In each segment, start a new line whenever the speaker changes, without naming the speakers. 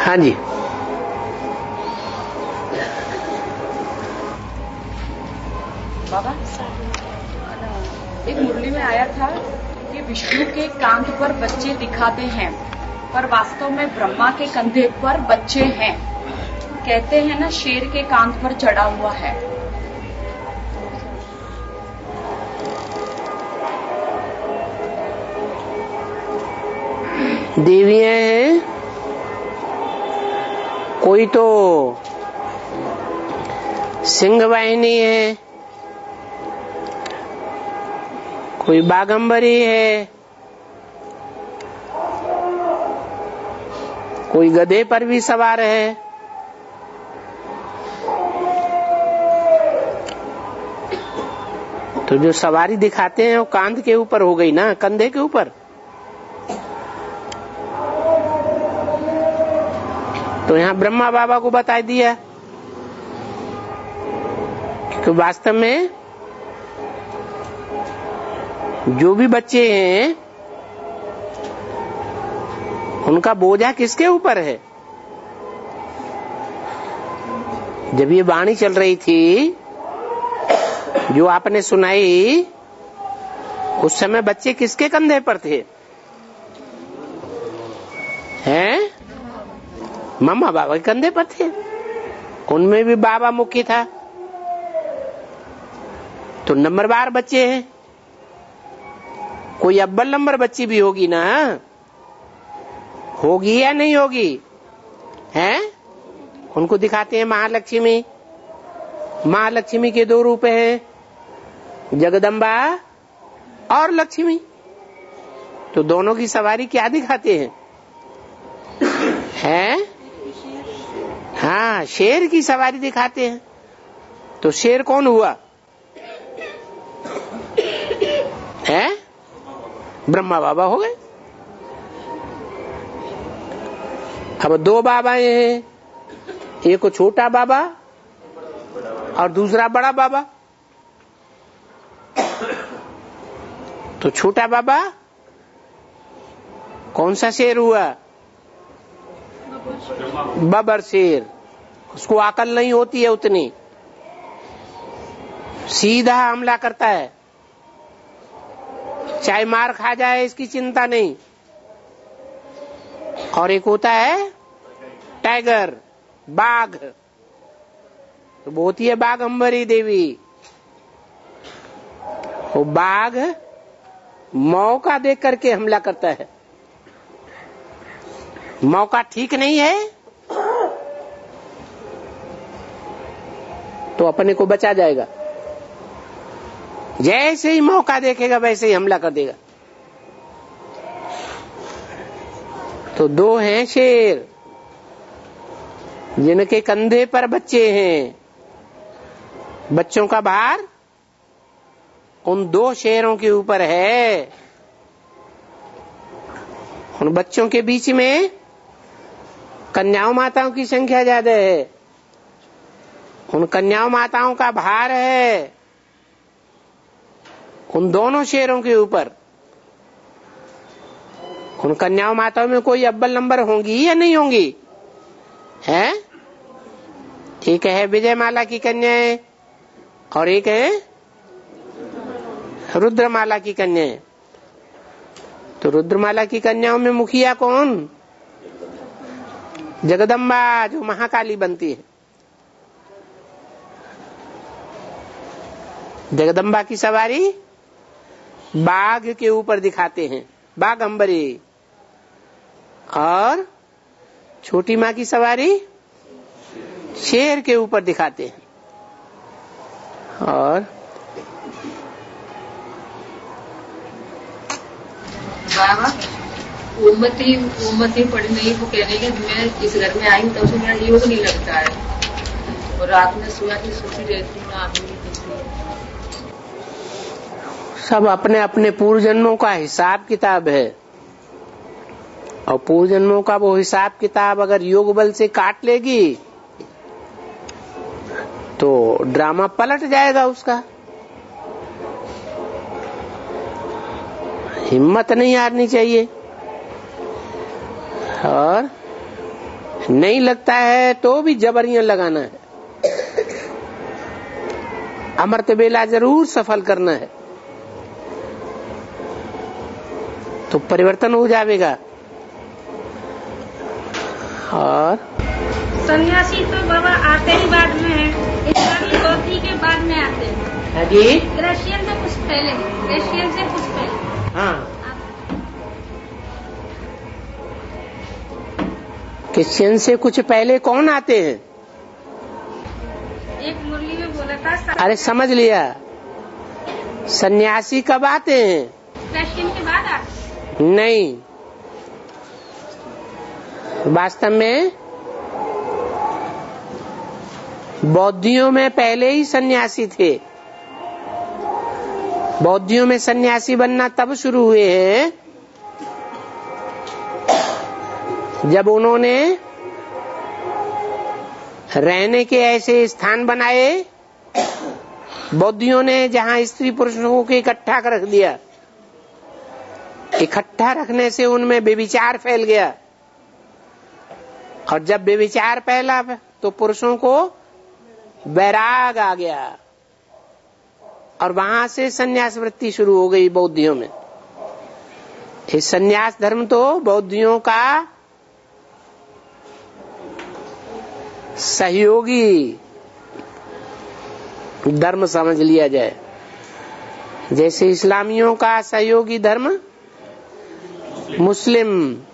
हाँ जी।
बाबा, एक मुरली में आया था कि विष्णु के कांध पर बच्चे दिखाते हैं, पर वास्तव में ब्रह्मा के कंधे पर बच्चे हैं। कहते हैं ना, शेर के कांध पर चढ़ा हुआ है।
देवियां हैं, कोई तो सिंह वाहिनी है, कोई बागंबरी है, कोई गधे पर भी सवार है। तो जो सवारी दिखाते हैं वो कांध के ऊपर हो गई ना, कंधे के ऊपर। तो यहाँ ब्रह्मा बाबा को बता दिया कि वास्तव में जो भी बच्चे हैं उनका बोझा किसके ऊपर है। जब ये वाणी चल रही थी जो आपने सुनाई, उस समय बच्चे किसके कंधे पर थे? हैं? मम्मा बाबा के कंधे पर थे। उनमें भी बाबा मुखी था। तो नंबरवार बच्चे हैं, कोई अव्वल नंबर बच्ची भी होगी ना, होगी या नहीं होगी? हैं? उनको दिखाते हैं महालक्ष्मी। महालक्ष्मी के दो रूप हैं, जगदम्बा और लक्ष्मी। तो दोनों की सवारी क्या दिखाते हैं? हैं? हाँ, शेर की सवारी दिखाते हैं। तो शेर कौन हुआ? है? ब्रह्मा बाबा हो गए। अब दो बाबाएं हैं, एक छोटा बाबा और दूसरा बड़ा बाबा। तो छोटा बाबा कौन सा शेर हुआ? बबर शेर। उसको अकल नहीं होती है उतनी, सीधा हमला करता है, चाहे मार खा जाए इसकी चिंता नहीं। और एक होता है टाइगर, बाघ। तो वो होती है बाघंबरी देवी। वो बाघ मौका देख करके हमला करता है। मौका ठीक नहीं है तो अपने को बचा जाएगा, जैसे ही मौका देखेगा वैसे ही हमला कर देगा। तो दो हैं शेर जिनके कंधे पर बच्चे हैं। बच्चों का भार उन दो शेरों के ऊपर है। उन बच्चों के बीच में कन्याओं माताओं की संख्या ज्यादा है। उन कन्याओं माताओं का भार है उन दोनों शेरों के ऊपर। उन कन्याओं माताओं में कोई अव्वल नंबर होंगी या नहीं होंगी? है? एक है विजयमाला की कन्याएं और एक है रुद्रमाला की कन्याएं। तो रुद्रमाला की कन्याओं में मुखिया कौन? जगदम्बा, जो महाकाली बनती है। जगदम्बा की सवारी बाघ के ऊपर दिखाते हैं, बाघंबरी। और छोटी माँ की सवारी शेर के ऊपर दिखाते हैं। और
बाबा उम्मती पड़ी नहीं, वो कह रही है मैं इस घर में आई हूँ तब से मेरा योग नहीं लगता है और रात में सोया की सोती रहती हूँ, आँख नहीं खुलती।
सब अपने अपने पूर्व जन्मों का हिसाब किताब है। और पूर्व जन्मों का वो हिसाब किताब अगर योग बल से काट लेगी तो ड्रामा पलट जाएगा उसका। हिम्मत नहीं हारनी चाहिए। और नहीं लगता है तो भी जबरियां लगाना है, अमृत बेला जरूर सफल करना है, तो परिवर्तन हो जाएगा। और
सन्यासी तो बाबा आते ही बाद में है, इस्लामी बौद्धी के बाद में आते हैं
जी,
क्रिश्चियन से कुछ पहले, क्रिश्चियन से कुछ पहले।
हाँ, क्रिश्चियन से कुछ पहले कौन आते हैं?
एक मुरली में बोला था।
अरे समझ लिया, सन्यासी कब आते हैं?
क्रिश्चियन के बाद आते।
नहीं, वास्तव में बौद्धियों में पहले ही सन्यासी थे। बौद्धियों में सन्यासी बनना तब शुरू हुए हैं जब उन्होंने रहने के ऐसे स्थान बनाए, बौद्धियों ने, जहां स्त्री पुरुषों को इकट्ठा कर रख दिया। इकट्ठा रखने से उनमें व्यभिचार फैल गया, और जब व्यभिचार फैला तो पुरुषों को वैराग आ गया, और वहां से सन्यास वृत्ति शुरू हो गई बौद्धियों में। ये सन्यास धर्म तो बौद्धियों का सहयोगी धर्म समझ लिया जाए, जैसे इस्लामियों का सहयोगी धर्म मुस्लिम,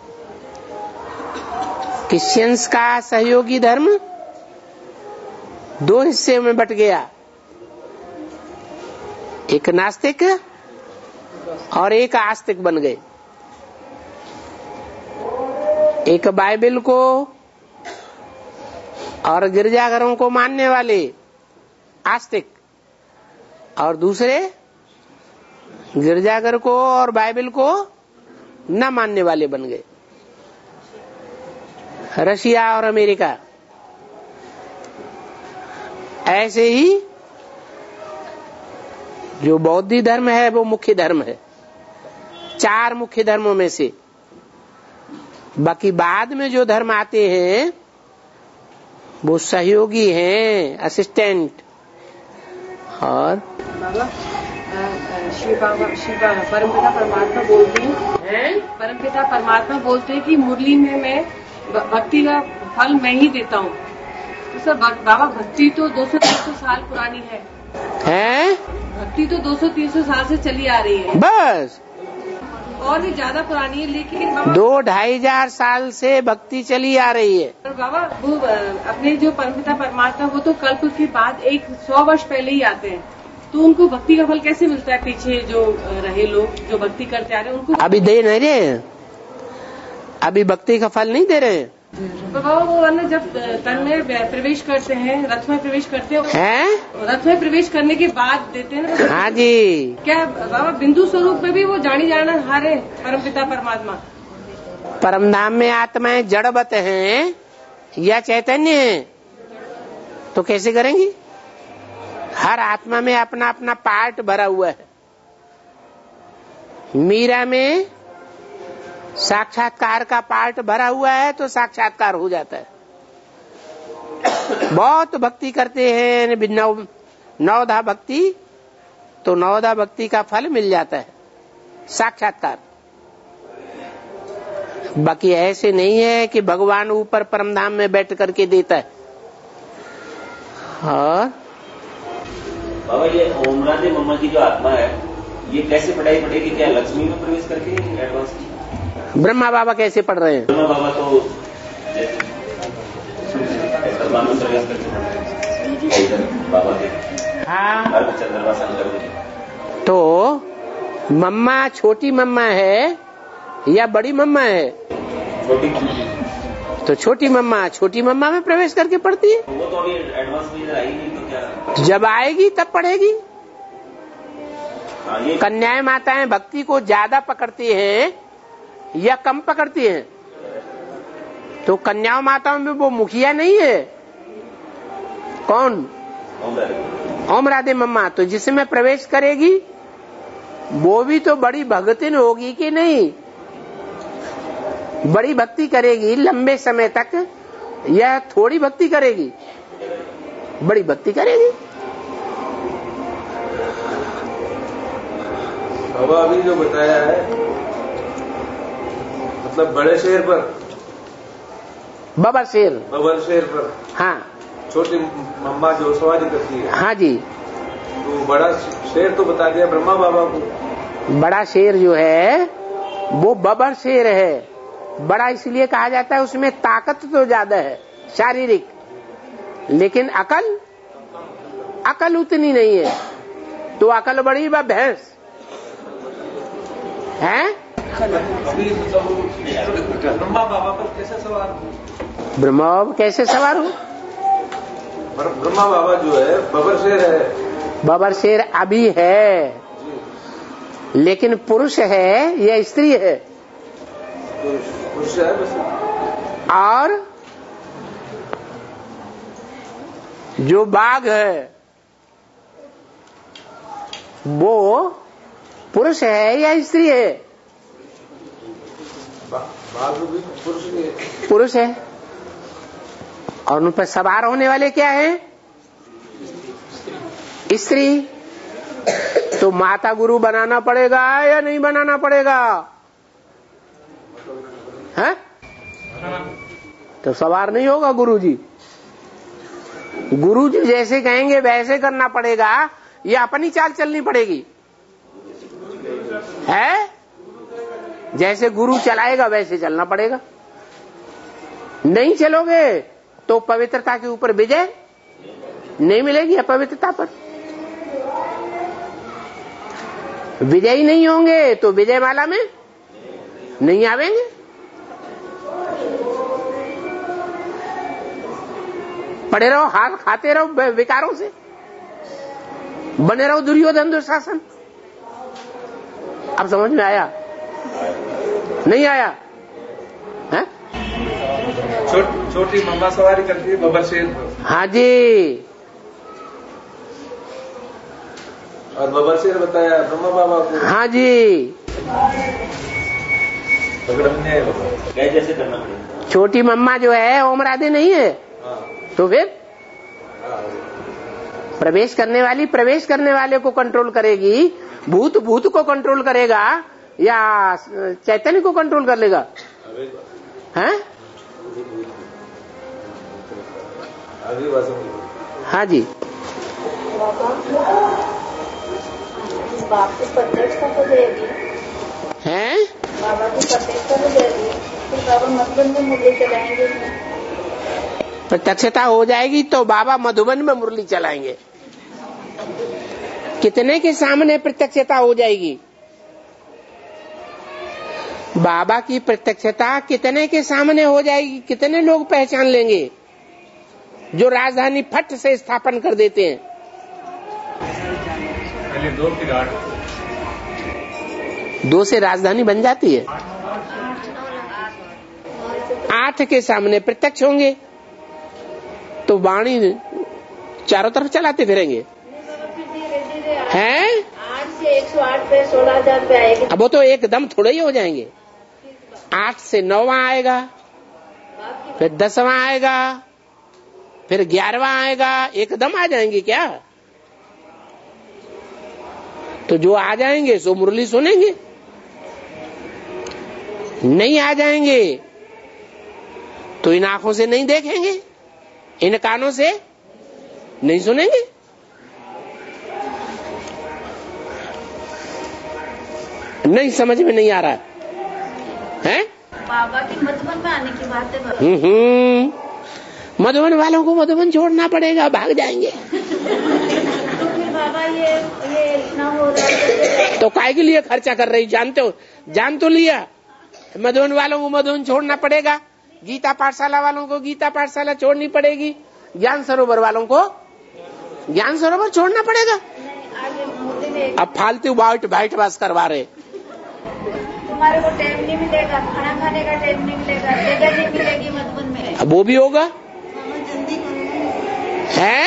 क्रिश्चियंस का सहयोगी धर्म दो हिस्से में बट गया, एक नास्तिक और एक आस्तिक बन गए। एक बाइबल को और गिरजाघरों को मानने वाले आस्तिक, और दूसरे गिरजाघर को और बाइबल को न मानने वाले बन गए। रशिया और अमेरिका ऐसे ही, जो बौद्ध धर्म है वो मुख्य धर्म है, 4 मुख्य धर्मों में से। बाकी बाद में जो धर्म आते हैं वो सहयोगी हैं, असिस्टेंट। और
परमपिता परमात्मा बोलते हैं, परमपिता परमात्मा बोलते हैं कि मुरली में मैं भक्ति का फल मैं ही देता हूँ। तो सर बाबा, भक्ति तो 200-300 साल पुरानी है, भक्ति तो 200-300 साल से चली आ रही है,
बस
और भी ज्यादा पुरानी है। लेकिन बाबा
2-2.5 हजार साल से भक्ति चली आ रही है।
बाबा वो अपने जो परमपिता परमात्मा, वो तो कल्प के बाद 100 वर्ष पहले ही आते हैं, तो उनको भक्ति का फल कैसे मिलता है? पीछे जो रहे लोग जो भक्ति करते आ रहे हैं उनको
अभी दे नहीं रहे हैं, अभी भक्ति का फल नहीं दे रहे हैं।
तो बाबा वो जब तन में प्रवेश करते हैं, रथ में प्रवेश करते हैं, रथ में प्रवेश करने के बाद देते हैं ना?
हाँ जी।
क्या बाबा बिंदु स्वरूप में भी वो जानी जाना हारे परमपिता परमात्मा?
परमधाम में आत्माएं जड़वत हैं या चैतन्य हैं, तो कैसे करेंगी? हर आत्मा में अपना अपना पार्ट भरा हुआ है। मीरा में साक्षात्कार का पार्ट भरा हुआ है तो साक्षात्कार हो जाता है। बहुत भक्ति करते हैं, नवधा भक्ति, तो नवधा भक्ति का फल मिल जाता है, साक्षात्कार। बाकी ऐसे नहीं है कि भगवान ऊपर परमधाम में बैठ करके देता है। और
बाबा, ये ओम राधे मम्मा की जो आत्मा है, ये कैसे पढ़ाई पड़ेगी? क्या लक्ष्मी में प्रवेश करके एडवांस की?
ब्रह्मा बाबा कैसे पढ़ रहे हैं?
ब्रह्मा बाबा तो में प्रवेश करके बाबा के चंद्रमा शंकर।
तो मम्मा छोटी मम्मा है या बड़ी मम्मा है?
छोटी।
तो छोटी मम्मा में प्रवेश करके पढ़ती है।
वो तो अभी एडवांस में इधर आएगी, तो क्या
जब आएगी तब पढ़ेगी।
हाँ,
कन्याएं माताएं भक्ति को ज्यादा पकड़ती हैं या कम पकड़ती हैं? तो कन्याओं माताओं में वो मुखिया नहीं है। कौन? ओम राधे मम्मा। तो जिसमें प्रवेश करेगी वो भी तो बड़ी भगतिन होगी कि नहीं? बड़ी भक्ति करेगी, लंबे समय तक यह थोड़ी भक्ति करेगी, बड़ी भक्ति करेगी।
बाबा अभी जो बताया है, मतलब बड़े शेर पर,
बबर शेर
पर, हाँ, छोटी मम्मा जो सवारी करती है,
हाँ जी,
तो बड़ा शेर तो बता दिया ब्रह्मा बाबा को।
बड़ा शेर जो है वो बबर शेर है। बड़ा इसलिए कहा जाता है, उसमें ताकत तो ज्यादा है शारीरिक, लेकिन अकल उतनी नहीं है। तो अकल बड़ी व भैंस है।
ब्रह्मा बाबा पर कैसे सवार हो?
ब्रह्मा बाबा कैसे सवार हो?
ब्रह्मा बाबा जो है बबर शेर है।
बबर शेर अभी है, लेकिन पुरुष है या स्त्री है?
पुरुष है बस।
और जो बाघ है वो पुरुष है या स्त्री है?
बाघ भी
पुरुष है। और उन पर सवार होने वाले क्या है? स्त्री। तो माता गुरु बनाना पड़ेगा या नहीं बनाना पड़ेगा? है? तो सवार नहीं होगा गुरुजी। गुरुजी जैसे कहेंगे वैसे करना पड़ेगा या अपनी चाल चलनी पड़ेगी? है? जैसे गुरु चलाएगा वैसे चलना पड़ेगा। नहीं चलोगे तो पवित्रता के ऊपर विजय नहीं मिलेगी। अपवित्रता पर विजयी नहीं होंगे तो विजय माला में नहीं आवेंगे। पड़े रहो, हाथ खाते रहो विकारों से, बने रहो दुर्योधन दुशासन। अब समझ में आया? नहीं आया? है?
छोटी मम्मा सवारी करती है बबर शेर।
हाँ जी।
और बबर शेर बताया ब्रह्मा बाबा को।
हाँ जी।
क्या जैसे करना पड़ेगा?
छोटी मम्मा जो है ओम राधे नहीं है।
हाँ।
तो फिर प्रवेश करने वाले को कंट्रोल करेगी। भूत को कंट्रोल करेगा या चैतन्य को कंट्रोल कर लेगा? हैं? हाँ जी।
बाबा की प्रत्यक्षता तो देगी,
हैं?
बाबा की प्रत्यक्षता तो देगी, फिर बाबा मधुबन में मुरली चलाएंगे।
प्रत्यक्षता हो जाएगी तो बाबा मधुबन में मुरली चलाएंगे। कितने के सामने प्रत्यक्षता हो जाएगी? बाबा की प्रत्यक्षता कितने के सामने हो जाएगी? कितने लोग पहचान लेंगे जो राजधानी फट से स्थापन कर देते हैं?
पहले 2 फिर 8।
2 से राजधानी बन जाती है। 8 के सामने प्रत्यक्ष होंगे तो वाणी चारों तरफ चलाते फिरेंगे। हैं?
8 से 108 पे 16,000 पे आएगी।
अब वो तो एकदम थोड़े ही हो जाएंगे। 8 से 9वां आएगा, फिर 10वां आएगा, फिर 11वां आएगा। एकदम आ जाएंगे क्या? तो जो आ जाएंगे सो मुरली सुनेंगे, नहीं आ जाएंगे तो इन आंखों से नहीं देखेंगे, इन कानों से नहीं सुनेंगे। नहीं समझ में नहीं आ रहा है?
बाबा की मधुबन में आने की बात है।
मधुबन वालों को मधुबन छोड़ना पड़ेगा, भाग जाएंगे।
तो फिर बाबा ये इतना हो रहा है
तो काय के लिए खर्चा कर रही? जानते हो, जान तो लिया। मधुबन वालों को मधुबन छोड़ना पड़ेगा, गीता पाठशाला वालों को गीता पाठशाला छोड़नी पड़ेगी, ज्ञान सरोवर वालों को ज्ञान सरोवर छोड़ना पड़ेगा। अब फालतू बाइट बस करवा रहे।
तुम्हारे को टाइम नहीं मिलेगा, खाना खाने का टाइम नहीं मिलेगा, जगह नहीं मिलेगी मधुबन में।
अब वो भी होगा है?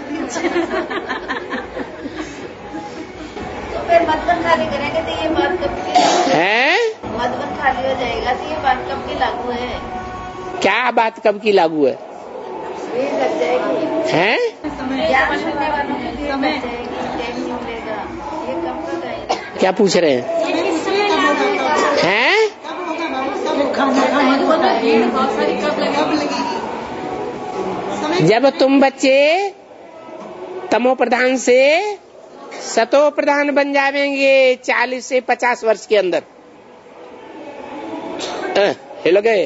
तो फिर मधुबन खाली करेंगे तो ये बात कब की
है?
मधुबन खाली हो जाएगा तो ये बात कब की लागू है?
क्या बात कब की लागू है? हैं? क्या पूछ रहे हैं? हैं? जब तुम बच्चे तमो प्रधान से सतो प्रधान बन जाएंगे 40 से 50 वर्ष के अंदर। हिल गए?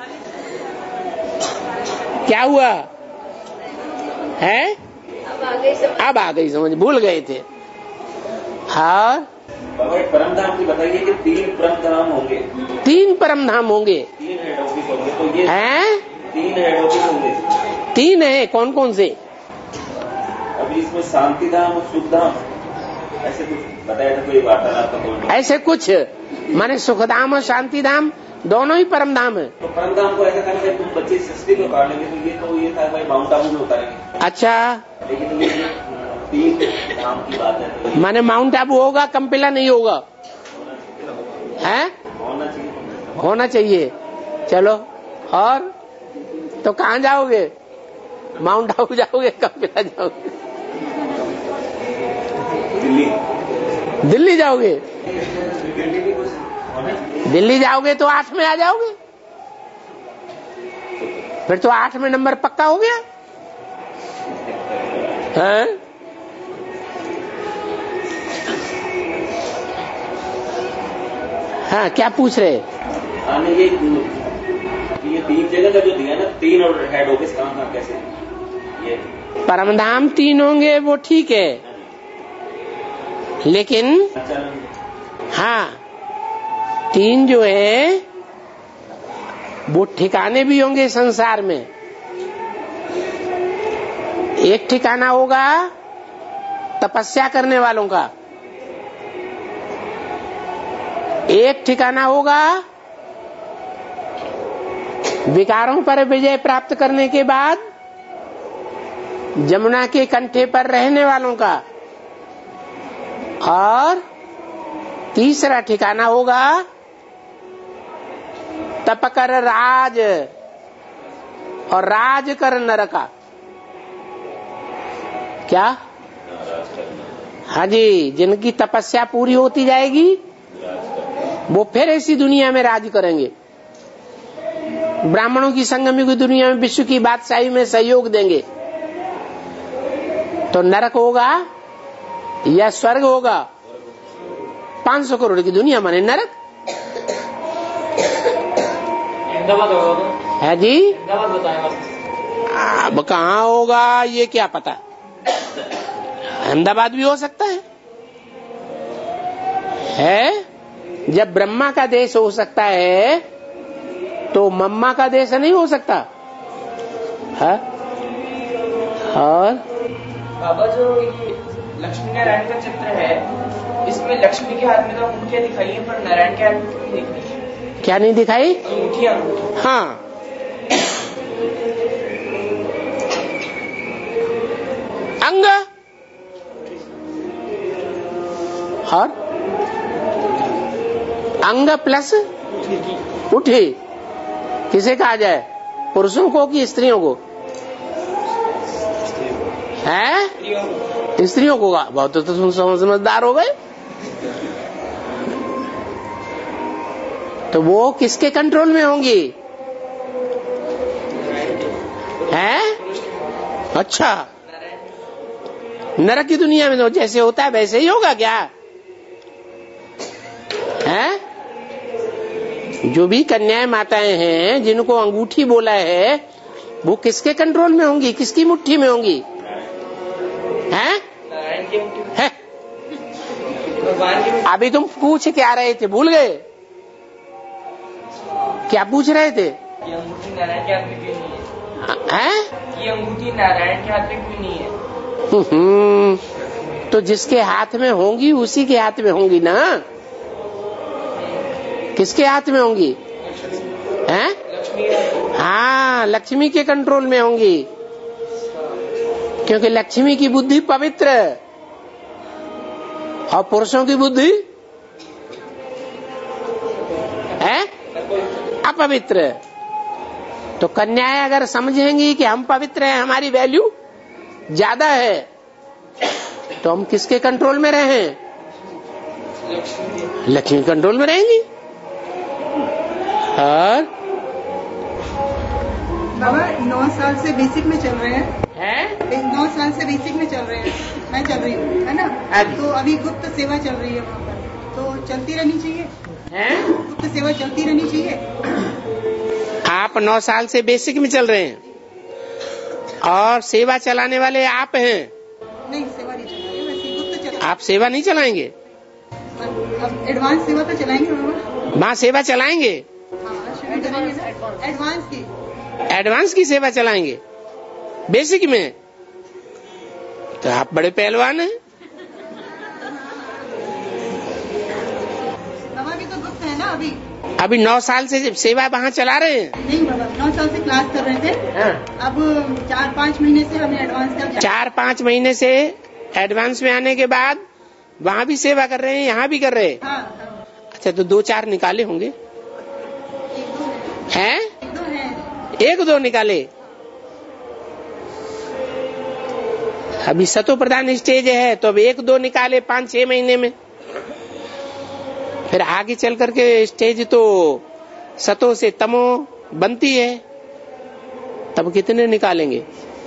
क्या हुआ है? अब आ गई समझ, भूल गए थे। हाँ,
परम धाम की बताइए कि 3 परम धाम होंगे।
3 परम धाम होंगे,
3 हेड ऑफिस होंगे, तो ये
हैं?
3 हेड ऑफिस होंगे।
3 है, कौन कौन से?
अभी इसमें शांति धाम और सुख धाम ऐसे कुछ बताया था, कोई वार्तालाप का बोल।
ऐसे कुछ माने सुखधाम और शांति धाम दोनों ही परम धाम है।
तो परम धाम को ऐसा करना चाहिए, तुम बच्चे सृष्टि को काट लेंगे तो ये था भाई माउंट आबू में उतारेंगे।
अच्छा,
लेकिन ये 3 धाम की बात है,
माने माउंट आबू होगा, कंपिला नहीं होगा, है? होना चाहिए। चलो, और तो कहाँ जाओगे? माउंट आबू जाओगे, कंपिला जाओगे? दिल्ली जाओगे? दिल्ली जाओगे तो 8 में आ जाओगे, फिर तो 8 में नंबर पक्का हो गया है? हाँ, क्या पूछ रहे?
ये 3 जगह का जो दिया ना, 3 और हेड ऑफिस कहाँ कैसे? ये
परमधाम 3 होंगे वो ठीक है, लेकिन हाँ 3 जो है वो ठिकाने भी होंगे संसार में। एक ठिकाना होगा तपस्या करने वालों का, एक ठिकाना होगा विकारों पर विजय प्राप्त करने के बाद जमुना के कंठे पर रहने वालों का, और तीसरा ठिकाना होगा तप कर राज और राज कर नर का। क्या? हाँ जी, जिनकी तपस्या पूरी होती जाएगी वो फिर ऐसी दुनिया में राज करेंगे, ब्राह्मणों की संगमी की दुनिया में विश्व की बादशाही में सहयोग देंगे। तो नरक होगा या स्वर्ग होगा? 500 करोड़ की दुनिया माने नरक है जी। अब कहाँ होगा ये क्या पता, अहमदाबाद भी हो सकता है? जब ब्रह्मा का देश हो सकता है तो मम्मा का देश नहीं हो सकता है? और
बाबा जो ये लक्ष्मी नारायण का चित्र है, इसमें लक्ष्मी के हाथ में तो अंगूठियां दिखाई है, पर नारायण के हाथ में क्यों नहीं दिखाई?
क्या नहीं दिखाई?
अंगूठियां।
हाँ, अंग और अंग प्लस उठी किसे कहा जाए, पुरुषों को कि स्त्रियों को? है स्त्रियों को। बहुत तो तुम समझदार हो गए। तो वो किसके कंट्रोल में होंगी? हैं? अच्छा, नरक की दुनिया में तो जैसे होता है वैसे ही होगा क्या? हैं? जो भी कन्याएं माताएं हैं जिनको अंगूठी बोला है वो किसके कंट्रोल में होंगी, किसकी मुट्ठी में होंगी? हैं? है? अभी तुम पूछ क्या रहे थे, भूल गए? क्या पूछ रहे थे?
ये अंगूठी नारायण के हाथ में क्यों नहीं है?
हैं?
ये अंगूठी नारायण के हाथ में क्यों नहीं है?
तो जिसके हाथ में होंगी उसी के हाथ में होंगी ना। किसके हाथ में होंगी? हैं? हाँ, लक्ष्मी के कंट्रोल में होंगी, क्योंकि लक्ष्मी की बुद्धि पवित्र और पुरुषों की बुद्धि है अपवित्र। तो कन्याएं अगर समझेंगी कि हम पवित्र हैं, हमारी वैल्यू ज्यादा है, तो हम किसके कंट्रोल में रहें? लक्ष्मी कंट्रोल में रहेंगी। और
बाबा 9 साल से बेसिक में चल रहे हैं। 9 साल से बेसिक में चल रहे हैं, मैं चल रही हूँ, है ना। तो अभी गुप्त सेवा चल रही है वहाँ पर, तो चलती रहनी चाहिए। गुप्त सेवा चलती रहनी चाहिए।
आप 9 साल से बेसिक में चल रहे हैं और सेवा चलाने वाले आप हैं।
नहीं, सेवा नहीं चलाएंगे, वैसे गुप्त चला।
आप सेवा नहीं चलाएंगे?
अब एडवांस सेवा तो चलाएंगे बाबा।
माँ सेवा चलाएंगे? एडवांस की सेवा चलाएंगे बेसिक में? तो आप बड़े पहलवान हैं।
बाबा भी तो गुप्त है ना
अभी 9 साल से सेवा वहाँ चला रहे हैं?
नहीं बाबा, 9 साल से क्लास कर रहे थे। अब 4-5 महीने से हमने एडवांस कर।
4-5 महीने से एडवांस में आने के बाद वहाँ भी सेवा कर रहे हैं, यहाँ भी कर रहे हैं।
हाँ।
अच्छा, तो 2-4 निकाले होंगे? हैं? 1-2 निकाले। अभी सतो प्रधान स्टेज है, तो अब 1-2 निकाले 5-6 महीने में। फिर आगे चल करके स्टेज तो सतो से तमो बनती है, तब कितने निकालेंगे?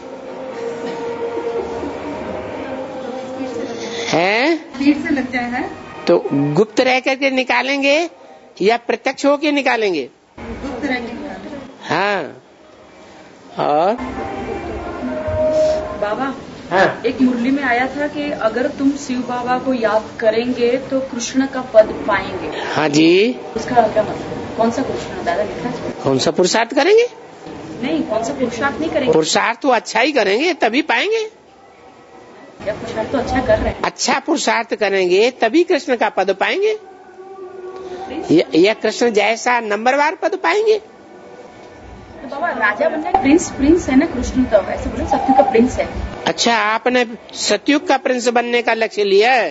हैं?
भीड़ से लग जाए है।
तो गुप्त रह करके निकालेंगे या प्रत्यक्ष होके निकालेंगे?
गुप्त रह के निकालेंगे।
हाँ। और
बाबा, एक मुरली में आया था कि अगर तुम शिव बाबा को याद करेंगे तो कृष्ण का पद पाएंगे।
हाँ जी।
उसका क्या मतलब? कौन सा कृष्ण दादा लिखा है?
कौन सा पुरुषार्थ करेंगे?
नहीं, कौन सा पुरुषार्थ नहीं करेंगे।
पुरुषार्थ तो अच्छा ही करेंगे तभी पाएंगे।
या पुरुषार्थ तो अच्छा कर रहे हैं।
अच्छा पुरुषार्थ करेंगे तभी कृष्ण का पद पाएंगे, या कृष्ण जैसा नंबरवार पद पाएंगे।
तो बाबा राजा बनना प्रिंस है ना कृष्ण, तो ऐसे बोले सत्युग का प्रिंस है।
अच्छा, आपने सतयुग का प्रिंस बनने का लक्ष्य लिया है?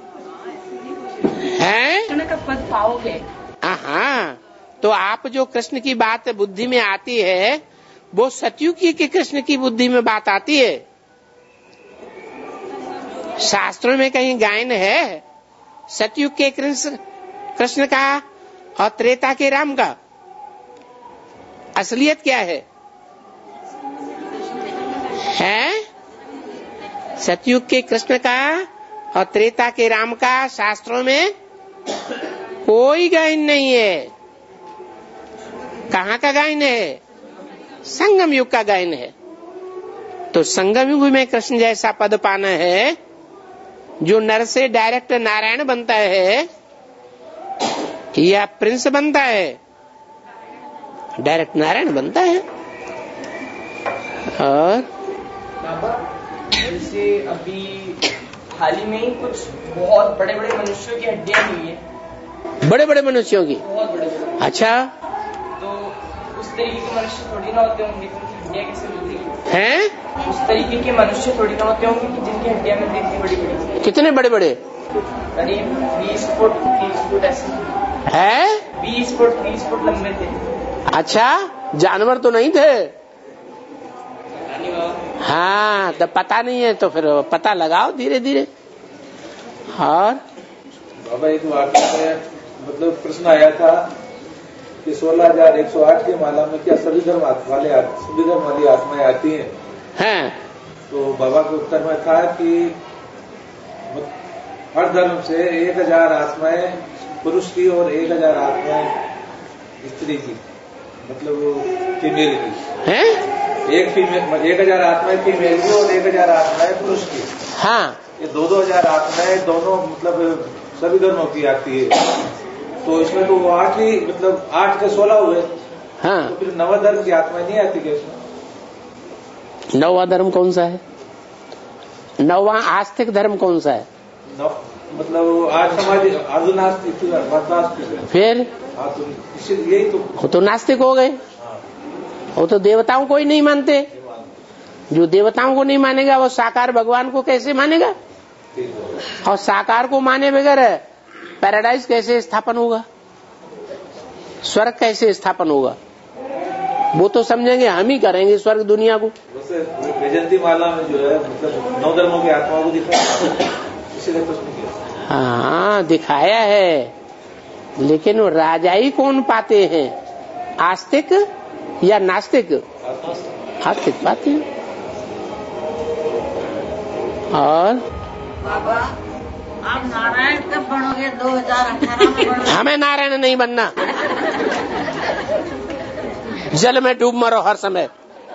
कृष्ण का पद पाओगे।
हाँ, तो आप जो कृष्ण की बात बुद्धि में आती है वो सतयुग की कृष्ण की बुद्धि में बात आती है। शास्त्रों में कहीं गायन है सतयुग के कृष्ण का और त्रेता के राम का? असलियत क्या है? सतयुग के कृष्ण का और त्रेता के राम का शास्त्रों में कोई गायन नहीं है। कहाँ का गायन है? संगम युग का गायन है। तो संगम युग में कृष्ण जैसा पद पाना है, जो नर से डायरेक्ट नारायण बनता है या प्रिंस बनता है? डायरेक्ट नारायण बनता है। और
जैसे अभी हाल ही में ही कुछ बहुत बड़े बड़े मनुष्यों की हड्डियां हुई है।
बड़े बड़े मनुष्यों की?
बहुत बड़े बड़े।
अच्छा,
तो उस तरीके के मनुष्य थोड़ी ना होते होंगे, उनकी हड्डियां कैसे मिलती
हैं?
उस तरीके के मनुष्य थोड़ी ना होते होंगे कि जिनकी हड्डियां मिलती थी बड़ी बड़ी।
कितने बड़े बड़े?
करीब 20 फुट 30 फुट ऐसे
है।
20 फुट 30 फुट लंबे थे।
अच्छा, जानवर तो नहीं थे? हाँ, तो पता नहीं है तो फिर पता लगाओ धीरे धीरे। और
बाबा एक वाक्य में मतलब प्रश्न आया था कि 16,108 की माला में क्या सभी धर्म वाली आत्माएं आती हैं? तो बाबा के उत्तर में था कि हर धर्म से 1000 आत्माएं पुरुष की और 1000 आत्माएं स्त्री की, मतलब फीमेल की है। एक फीमेल 1000 आत्माएं फीमेल की और 1000 आत्माएं पुरुष की।
हाँ,
ये 2,000 आत्माएं दोनों मतलब सभी धर्मों की आती है। तो इसमें तो 8 ही मतलब 8 के 16 हुए।
हाँ,
तो फिर नवा धर्म की आत्माएं नहीं आती क्या इसमें?
नवा धर्म कौन सा है? नवा आस्तिक धर्म कौन सा है?
मतलब आज समाज आधुनास्तिक
फिर
हाँ, तो यही तो
वो तो नास्तिक हो गए। वो तो देवताओं को ही नहीं मानते। जो देवताओं को नहीं मानेगा वो साकार भगवान को कैसे मानेगा? और साकार को माने बगैर पैराडाइज कैसे स्थापन होगा? स्वर्ग कैसे स्थापन होगा? वो तो समझेंगे हम ही करेंगे स्वर्ग दुनिया को।
वैजयंती माला में जो है मतलब 9 धर्मों की आत्माओं को दिखाया, इसीलिए प्रश्न किया।
हाँ दिखाया है, लेकिन वो राजाई कौन पाते हैं, आस्तिक या नास्तिक? आस्तिक पाते हैं। और
बाबा आप नारायण कब बनोगे? 2018 में बनोगे?
हमें नारायण नहीं बनना, जल में डूब मरो हर समय।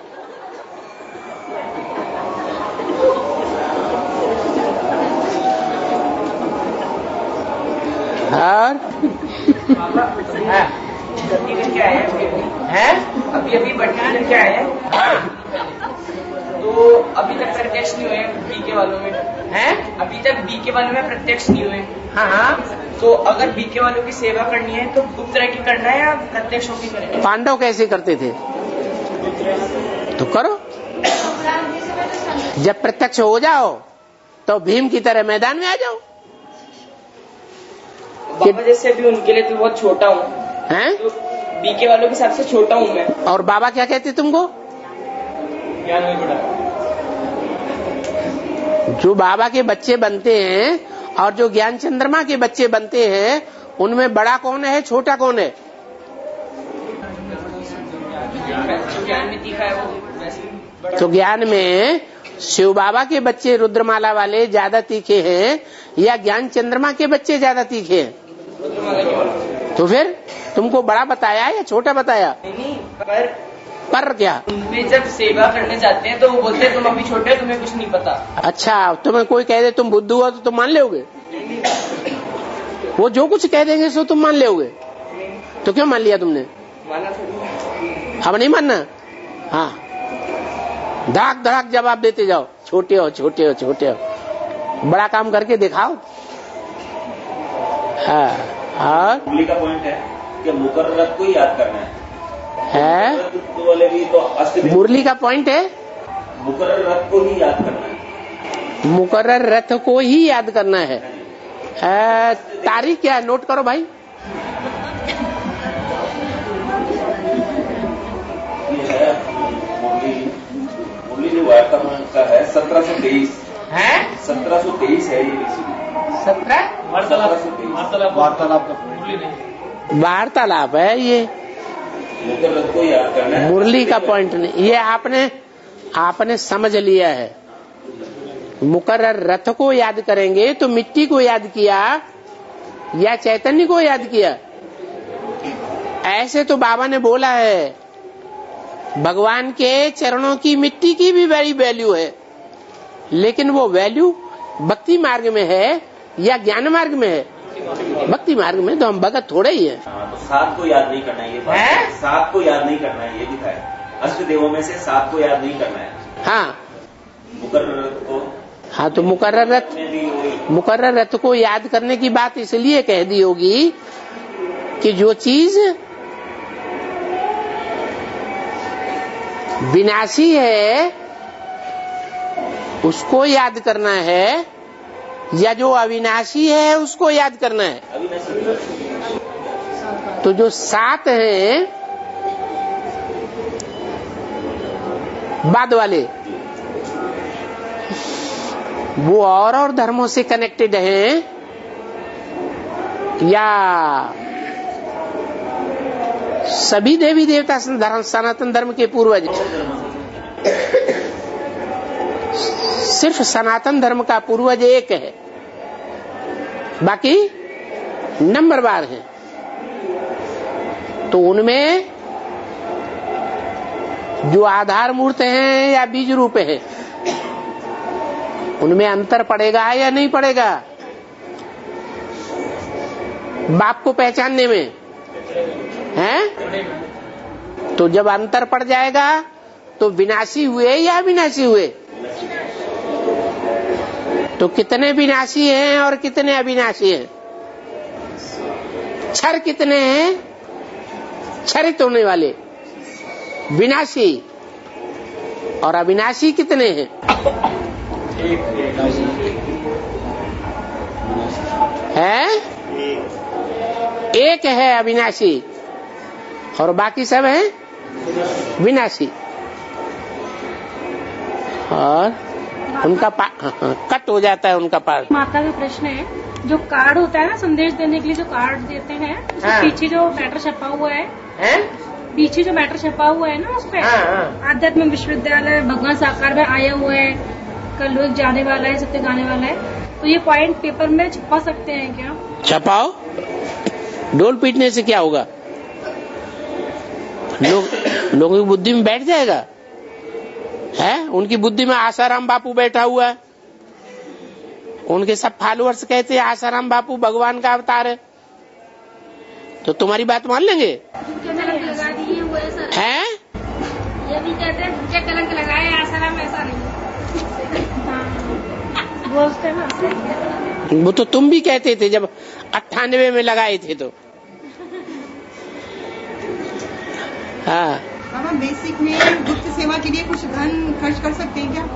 और
गति करके आए हैं, अभी बढ़िया करके आए हैं, तो अभी तक प्रत्यक्ष नहीं हुए बीके वालों में हैं, अभी तक बीके वालों में प्रत्यक्ष नहीं हुए। हाँ, तो अगर बीके वालों की सेवा करनी है तो गुप्त रह के करना है या प्रत्यक्ष होकर करें?
पांडव कैसे करते थे? तो करो। जब प्रत्यक्ष हो जाओ तो भीम की तरह मैदान में आ जाओ।
बाबा जैसे अभी उनके लिए तो बहुत छोटा हूँ,
हैं?
तो बीके वालों के हिसाब से छोटा हूँ मैं।
और बाबा क्या कहते तुमको?
ज्ञान में बड़ा।
जो बाबा के बच्चे बनते हैं और जो ज्ञान चंद्रमा के बच्चे बनते हैं, उनमें बड़ा कौन है, छोटा कौन है?
ज्ञान में तीखा है वो।
तो ज्ञान में शिव बाबा के बच्चे रुद्रमाला वाले ज्यादा तीखे हैं या ज्ञान चंद्रमा के बच्चे ज्यादा तीखे हैं? तो फिर तुमको बड़ा बताया या छोटा बताया?
नहीं,
पर क्या
उनमें जब सेवा करने जाते हैं तो वो बोलते हैं तुम अभी छोटे हो, तुम्हें कुछ नहीं पता।
अच्छा, तुम्हें कोई कह दे तुम बुद्धू हो तो तुम मान लोगे? वो जो कुछ कह देंगे सो तुम मान लोगे? तो क्यों मान लिया तुमने?
माना थोड़ी।
अब नहीं मानना। हाँ, धड़ाक धड़ाक जवाब देते जाओ, छोटे हो छोटे हो छोटे हो, बड़ा काम करके दिखाओ। हाँ,
मुरली का पॉइंट है कि मुकर्रर को ही याद करना है। वाले भी तो
मुरली का पॉइंट है
मुकर्रर रथ को ही याद करना है।
मुकर्रर रथ को ही याद करना है। तारीख क्या है, नोट करो भाई।
ये है मुरली जो वार्तालाप का है 1723 है, 1723 है ये।
17
वार्तालाप का
वार्तालाप है ये,
मुकर्रर को याद करना है,
मुरली का पॉइंट नहीं। ये आपने समझ लिया है। मुकर्रर रथ को याद करेंगे तो मिट्टी को याद किया या चैतन्य को याद किया? ऐसे तो बाबा ने बोला है, भगवान के चरणों की मिट्टी की भी बड़ी वैल्यू है, लेकिन वो वैल्यू भक्ति मार्ग में है या ज्ञान मार्ग में है? भक्ति मार्ग में। तो हम भगत थोड़े ही है।
तो 7 को याद नहीं करना है, ये 7 को याद नहीं करना है, ये दिखाया। अष्ट देवों में से 7 को याद नहीं करना है।
हाँ,
मुकर्रर को।
हाँ, तो मुकर्रर रथ को याद करने की बात इसलिए कह दी होगी कि जो चीज विनाशी है उसको याद करना है या जो अविनाशी है उसको याद करना है? तो जो 7 हैं बाद वाले, वो और धर्मों से कनेक्टेड हैं या सभी देवी देवता सनातन धर्म के पूर्वज? सिर्फ सनातन धर्म का पूर्वज एक है, बाकी नंबरवार है। तो उनमें जो आधार मूर्त हैं या बीज रूप है, उनमें अंतर पड़ेगा या नहीं पड़ेगा? बाप को पहचानने में हैं? तो जब अंतर पड़ जाएगा तो विनाशी हुए या अविनाशी हुए? तो कितने विनाशी हैं और कितने अविनाशी हैं? क्षर कितने हैं? क्षरित होने वाले विनाशी। और अविनाशी कितने हैं? एक है अविनाशी और बाकी सब हैं विनाशी, और उनका कट हो जाता है उनका पार्ट।
माता का प्रश्न है, जो कार्ड होता है ना संदेश देने के लिए जो कार्ड देते हैं, उसके पीछे जो मैटर छपा हुआ है, पीछे जो मैटर छपा हुआ है ना, उस पे आध्यात्मिक विश्वविद्यालय भगवान साकार में आया हुआ है, कल लोग जाने वाला है, सत्य गाने वाला है, तो ये पॉइंट पेपर में छपा सकते हैं क्या? छपाओ,
डोल पीटने से क्या होगा? लोगों की बुद्धि में बैठ जाएगा। है उनकी बुद्धि में आसाराम बापू बैठा हुआ है, उनके सब फॉलोअर्स कहते हैं आसाराम बापू भगवान का अवतार है, तो तुम्हारी बात मान लेंगे?
लगा दिए वो ऐसा
है,
ये भी कहते हैं मुझे कलंक लगाए आसाराम ऐसा नहीं बोलते ना।
वो तो तुम भी कहते थे जब 98 में लगाए थे तो। हाँ,
हम बेसिक में गुप्त सेवा के लिए कुछ धन खर्च कर सकते हैं क्या?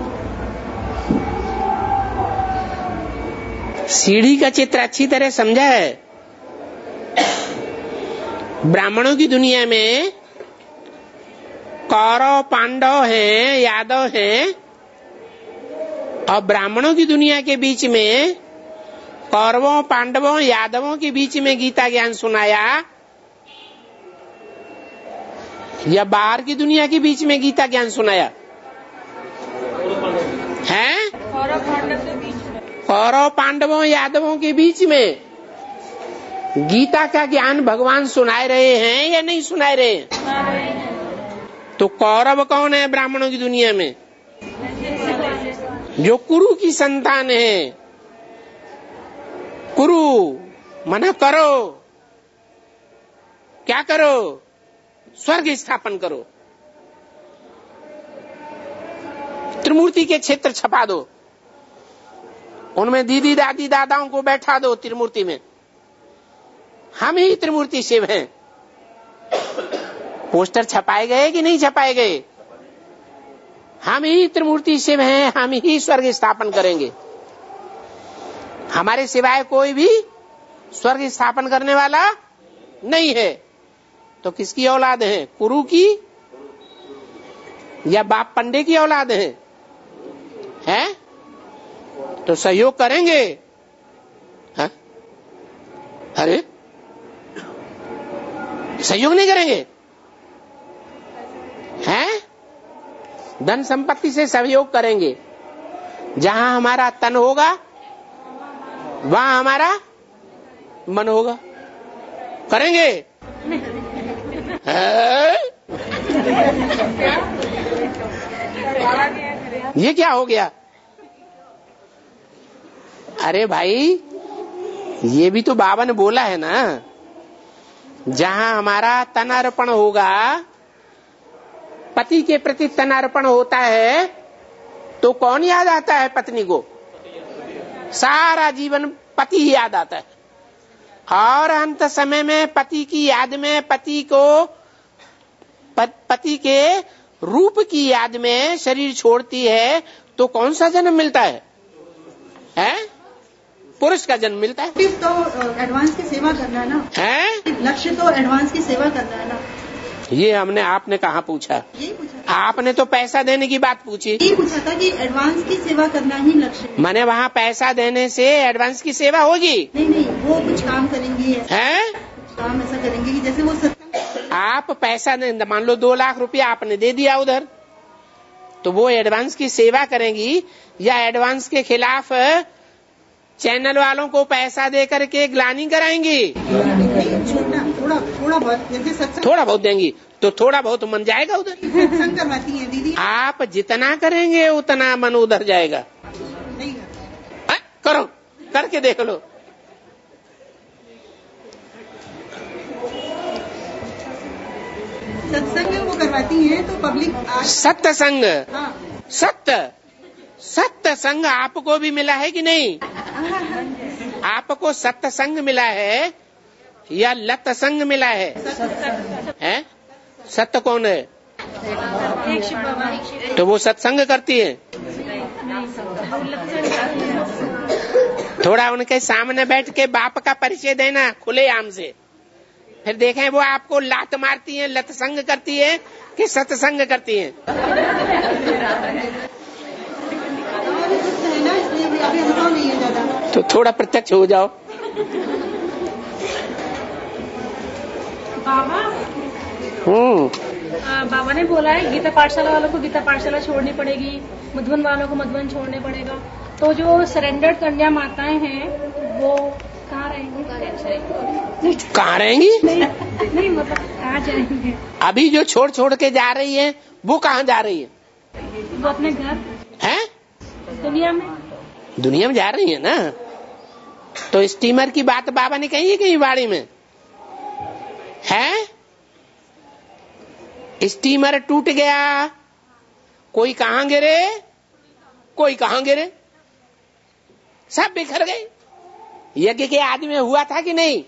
सीढ़ी का चित्र अच्छी तरह समझा है। ब्राह्मणों की दुनिया में कौरव पांडव हैं, यादव हैं, और ब्राह्मणों की दुनिया के बीच में कौरवों पांडवों यादवों के बीच में गीता ज्ञान सुनाया, या बाहर की दुनिया के बीच में गीता ज्ञान सुनाया है? कौरव पांडवों यादवों के बीच में गीता का ज्ञान भगवान सुनाए रहे हैं या नहीं सुनाए रहे हैं? तो कौरव कौन है ब्राह्मणों की दुनिया में? जो कुरु की संतान है। कुरु मना करो, क्या करो? स्वर्ग स्थापन करो, त्रिमूर्ति के क्षेत्र छपा दो, उनमें दीदी दादी दादाओं को बैठा दो त्रिमूर्ति में, हम ही त्रिमूर्ति शिव हैं। पोस्टर छपाए गए कि नहीं छपाए गए? हम ही त्रिमूर्ति शिव हैं, हम ही स्वर्ग स्थापन करेंगे, हमारे सिवाय कोई भी स्वर्ग स्थापन करने वाला नहीं है। तो किसकी औलाद है? कुरु की या बाप पंडे की औलाद है? हैं? तो सहयोग करेंगे? है? अरे सहयोग नहीं करेंगे? हैं? धन संपत्ति से सहयोग करेंगे। जहां हमारा तन होगा वहां हमारा मन होगा। करेंगे? ये क्या हो गया? अरे भाई, ये भी तो बाबा ने बोला है ना, जहां हमारा तन अर्पण होगा, पति के प्रति तन अर्पण होता है, तो कौन याद आता है? पत्नी को सारा जीवन पति ही याद आता है, और अंत समय में पति की याद में, पति के रूप की याद में शरीर छोड़ती है, तो कौन सा जन्म मिलता है? पुरुष का जन्म मिलता है।
तो एडवांस की सेवा करना है ना, है लक्ष्य, तो एडवांस की सेवा करना है ना।
ये आपने कहाँ पूछा?
यही पूछा।
आपने तो पैसा देने की बात पूछी।
यही पूछा था कि एडवांस की सेवा करना ही लक्ष्य।
मैंने वहाँ पैसा देने से एडवांस की सेवा होगी?
नहीं, वो कुछ काम करेंगी,
हैं?
काम ऐसा करेंगे कि जैसे वो सत्संग।
आप पैसा मान लो 2 लाख रुपया आपने दे दिया उधर, तो वो एडवांस की सेवा करेंगी, या एडवांस के खिलाफ चैनल वालों को पैसा दे करके ग्लानी कराएंगी?
थोड़ा बहुत, जैसे सत्संग
थोड़ा बहुत देंगी तो थोड़ा बहुत मन जाएगा उधर।
सत्संग करवाती है दीदी।
आप जितना करेंगे उतना मन उधर जाएगा।
नहीं
करो, करके देख लो।
सत्संग वो करवाती है तो पब्लिक।
सत्संग,
हाँ।
सत्संग आपको भी मिला है कि नहीं? आपको सत्संग मिला है या लतसंग मिला है? हैं? सत्य कौन है? तो वो सत्संग करती है। थोड़ा उनके सामने बैठ के बाप का परिचय देना खुले आम से, फिर देखें वो आपको लात मारती है, लतसंग करती है कि सत्संग करती हैं? तो थोड़ा प्रत्यक्ष हो जाओ।
बाबा ने बोला है गीता पाठशाला वालों को गीता पाठशाला छोड़नी पड़ेगी, मधुबन वालों को मधुबन छोड़ने पड़ेगा। तो जो सरेंडर्ड कन्या माताएं हैं वो कहाँ रहेंगी?
कहाँ रहेंगी?
नहीं मतलब कहाँ जाएंगे?
अभी जो छोड़ छोड़ के जा रही है वो कहाँ जा रही है?
वो अपने घर
है,
दुनिया में
जा रही है ना। तो स्टीमर की बात बाबा ने कही है कहीं वाणी में है? स्टीमर टूट गया, कोई कहाँ गिरे, कोई कहाँ गिरे, सब बिखर गए। यज्ञ के आदि में हुआ था कि नहीं?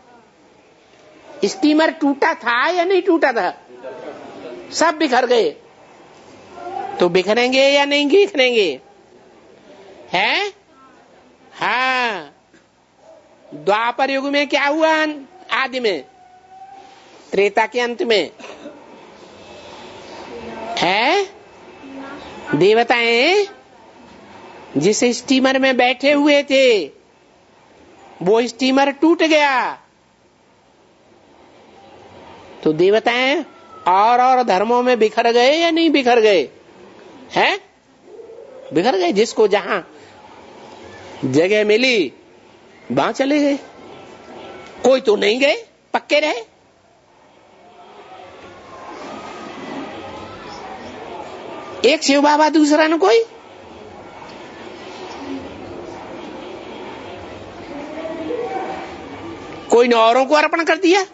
स्टीमर टूटा था या नहीं टूटा था? सब बिखर गए। तो बिखरेंगे या नहीं बिखरेंगे? है? हाँ। द्वापर युग में क्या हुआ? आदि में, त्रेता के अंत में है देवताएं जिस स्टीमर में बैठे हुए थे वो स्टीमर टूट गया। तो देवताएं और धर्मों में बिखर गए या नहीं बिखर गए? हैं? बिखर गए। जिसको जहां जगह मिली वहां चले गए, कोई तो नहीं गए, पक्के रहे। एक शिव बाबा, दूसरा न कोई। कोई ने औरों को अर्पण कर दिया,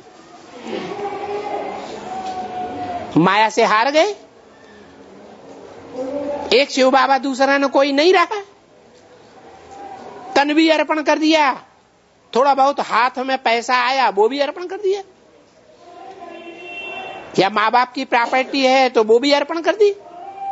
माया से हार गए। एक शिव बाबा, दूसरा न कोई नहीं रहा। तन भी अर्पण कर दिया, थोड़ा बहुत हाथ में पैसा आया वो भी अर्पण कर दिया, या माँ बाप की प्रॉपर्टी है तो वो भी अर्पण कर दी।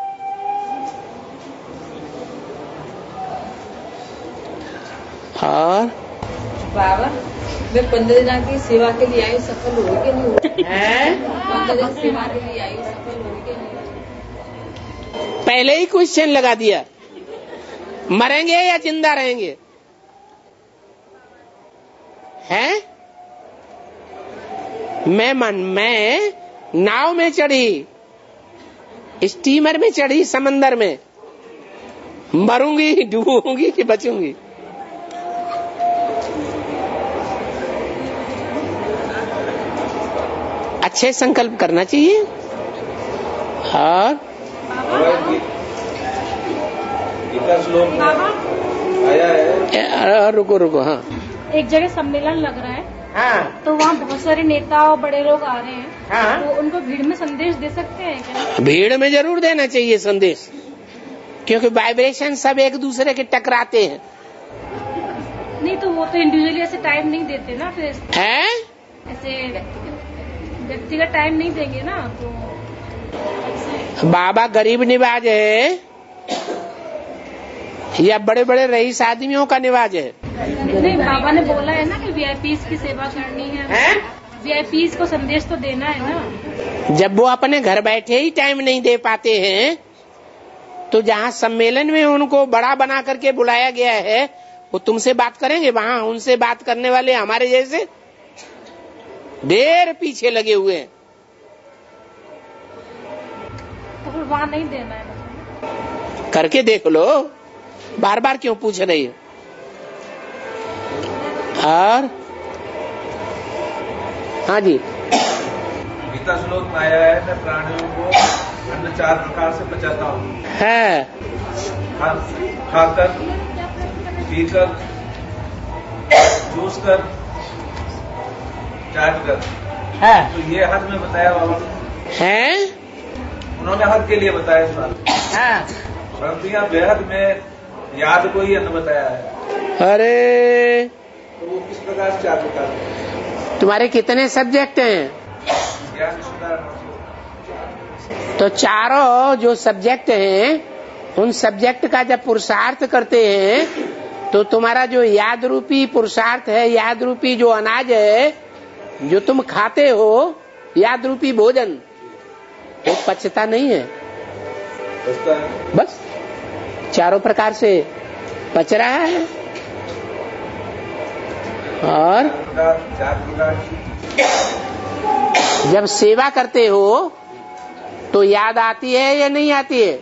और
बाबा मैं 15 दिन की सेवा के लिए आई, सफल होगी कि नहीं होगी? 15 दिन सेवा के लिए आई, सफल होगी कि नहीं?
पहले ही क्वेश्चन लगा दिया, मरेंगे या जिंदा रहेंगे? हैं? मैं नाव में चढ़ी, स्टीमर में चढ़ी, समंदर में, मरूंगी, डूबूंगी कि बचूंगी? अच्छे संकल्प करना चाहिए। और
गीता श्लोक आया है।
रुको। हाँ,
एक जगह सम्मेलन लग रहा है।
हाँ।
तो वहाँ बहुत सारे नेता और बड़े लोग आ रहे हैं।
हाँ।
तो उनको भीड़ में संदेश दे सकते हैं क्या?
भीड़ में जरूर देना चाहिए संदेश, क्योंकि वाइब्रेशन सब एक दूसरे के टकराते हैं।
नहीं तो वो तो इंडिविजुअली ऐसे टाइम नहीं देते ना, फिर
है
ऐसे व्यक्तिगत टाइम नहीं देंगे ना। तो
बाबा गरीब निवाज है या बड़े बड़े रईस आदमियों का निवाज है?
नहीं, बाबा ने बोला है ना कि वीआईपीज की सेवा करनी है, वीआईपीज को संदेश तो देना है ना।
जब वो अपने घर बैठे ही टाइम नहीं दे पाते हैं तो जहाँ सम्मेलन में उनको बड़ा बना करके बुलाया गया है वो तुमसे बात करेंगे? वहाँ उनसे बात करने वाले हमारे जैसे ढेर पीछे लगे हुए हैं।
तो फिर वहाँ नहीं देना है?
करके देख लो, बार बार क्यों पूछ रही हो? और हाँ जी,
गीता श्लोक में आया है, मैं प्राणियों को अन्न 4 प्रकार से बचाता हूँ।
है
खाकर, पीकर, चूस कर, चाट कर।
है
तो ये हद में बताया बाबा
है,
उन्होंने हद के लिए बताया इस बात, परंतु यहाँ बेहद में याद को ही अन्न बताया है।
अरे
तो वो किस प्रकार से 4 प्रकार?
तुम्हारे कितने सब्जेक्ट हैं?
ज्ञान सुधार।
तो चारों जो सब्जेक्ट हैं उन सब्जेक्ट का जब पुरुषार्थ करते हैं तो तुम्हारा जो याद रूपी पुरुषार्थ है, याद रूपी जो अनाज है जो तुम खाते हो, याद रूपी भोजन, वो पचता नहीं है, बस चारों प्रकार से पच रहा है। और जब सेवा करते हो तो याद आती है या नहीं आती है?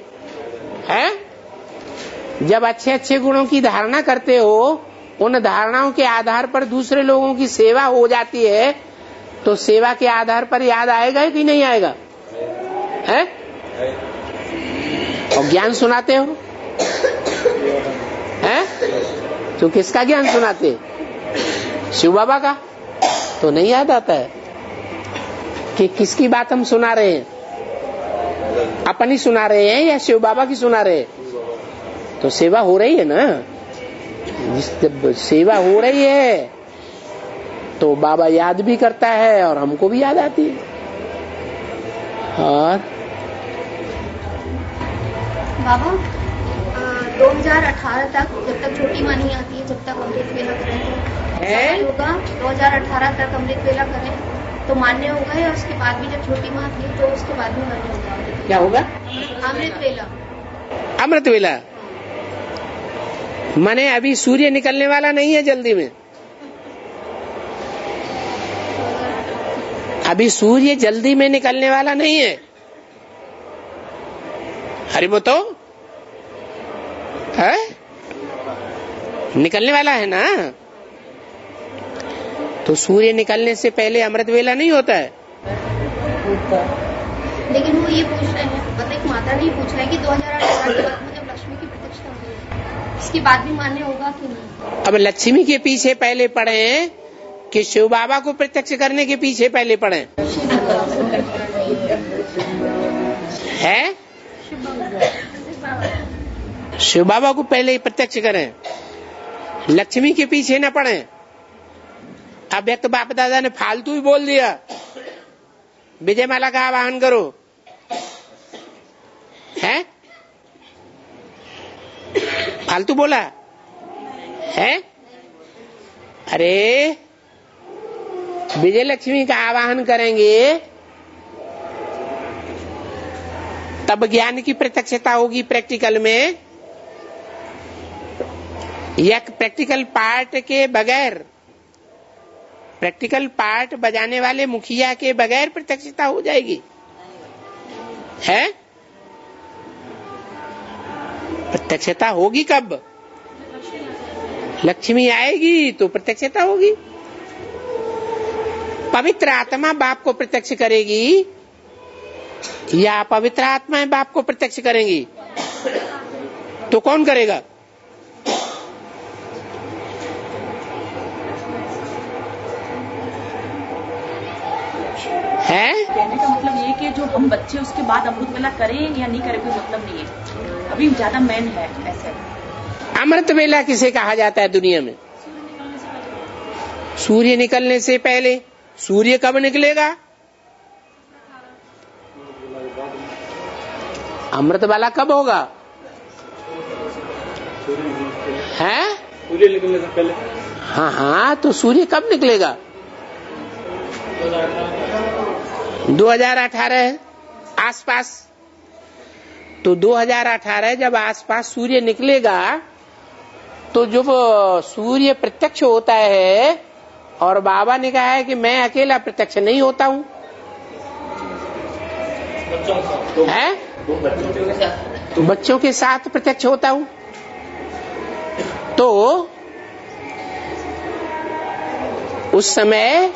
हैं? जब अच्छे अच्छे गुणों की धारणा करते हो, उन धारणाओं के आधार पर दूसरे लोगों की सेवा हो जाती है, तो सेवा के आधार पर याद आएगा कि नहीं आएगा? है? और ज्ञान सुनाते हो, हैं? तो किसका ज्ञान सुनाते? शिव बाबा का? तो नहीं याद आता है कि किसकी बात हम सुना रहे हैं, अपनी सुना रहे हैं या शिव बाबा की सुना रहे हैं? तो सेवा हो रही है ना। जब सेवा हो रही है तो बाबा याद भी करता है और हमको भी याद आती है। और
बाबा 2018 तक, जब तक छोटी माँ नहीं आती है, जब तक अमृत वेला करें होगा, 2018 तक अमृत वेला करें तो मान्य होगा, या उसके बाद भी जब छोटी माँ थी तो उसके बाद भी मान्य होगा?
क्या होगा?
अमृत वेला।
अमृत वेला माने अभी सूर्य निकलने वाला नहीं है जल्दी में, अभी सूर्य जल्दी में निकलने वाला नहीं है। हरि बोतो है? निकलने वाला है ना। तो सूर्य निकलने से पहले अमृत वेला नहीं होता है।
लेकिन वो ये पूछ रहे हैं, मतलब एक माता ने पूछा है कि 2018 के बाद में जब लक्ष्मी की प्रतिष्ठा होगी, इसके बाद भी मान्य होगा कि नहीं? अब
लक्ष्मी के पीछे पहले पढ़े कि शिव बाबा को प्रत्यक्ष करने के पीछे पहले पढ़े है? शिव बाबा को पहले ही प्रत्यक्ष करें, लक्ष्मी के पीछे न पढ़े। अब एक तो बाप दादा ने फालतू ही बोल दिया, विजय माला का आवाहन करो, है? फालतू बोला है? अरे विजय लक्ष्मी का आवाहन करेंगे तब ज्ञान की प्रत्यक्षता होगी प्रैक्टिकल में, या प्रैक्टिकल पार्ट के बगैर, प्रैक्टिकल पार्ट बजाने वाले मुखिया के बगैर प्रत्यक्षता हो जाएगी? है? प्रत्यक्षता होगी कब? लक्ष्मी आएगी तो प्रत्यक्षता होगी। पवित्र आत्मा बाप को प्रत्यक्ष करेगी या पवित्र आत्माएं बाप को प्रत्यक्ष करेंगी? तो कौन करेगा? है?
कहने का मतलब ये कि जो हम बच्चे उसके बाद अमृत वेला करें या नहीं करें कोई मतलब नहीं है, अभी ज्यादा मेन है। ऐसे
अमृत वेला किसे कहा जाता है दुनिया में? सूर्य निकलने से पहले। सूर्य कब निकलेगा? अमृत वाला कब होगा? है?
सूर्य निकलने से पहले।
हाँ हाँ, तो सूर्य कब निकलेगा? 2018 आसपास। तो 2018 जब आसपास सूर्य निकलेगा तो जब सूर्य प्रत्यक्ष होता है, और बाबा ने कहा है कि मैं अकेला प्रत्यक्ष नहीं होता हूँ, है? बच्चों के साथ प्रत्यक्ष होता हूँ। तो उस समय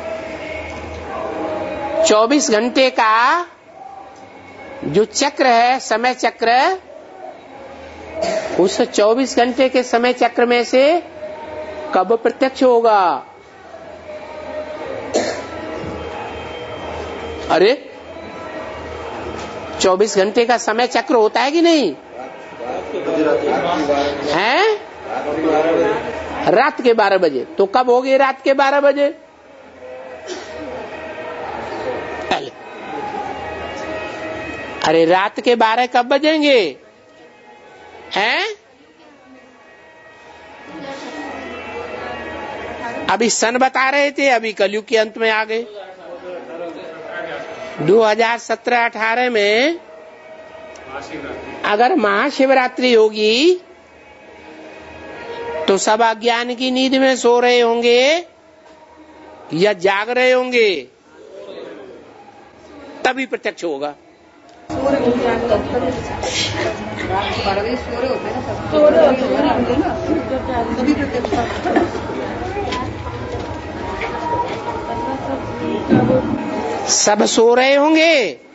24 घंटे का जो चक्र है, समय चक्र, उस 24 घंटे के समय चक्र में से कब प्रत्यक्ष होगा? अरे 24 घंटे का समय चक्र होता है कि नहीं? है? रात के 12 बजे। तो कब होगी रात के 12 बजे? अरे रात के 12 कब बजेंगे? हैं? अभी सन बता रहे थे, अभी कलयुग के अंत में आ गए। 2017-18 में अगर महाशिवरात्रि होगी तो सब अज्ञान की नींद में सो रहे होंगे या जाग रहे होंगे, तभी प्रत्यक्ष होगा। सब सो रहे होंगे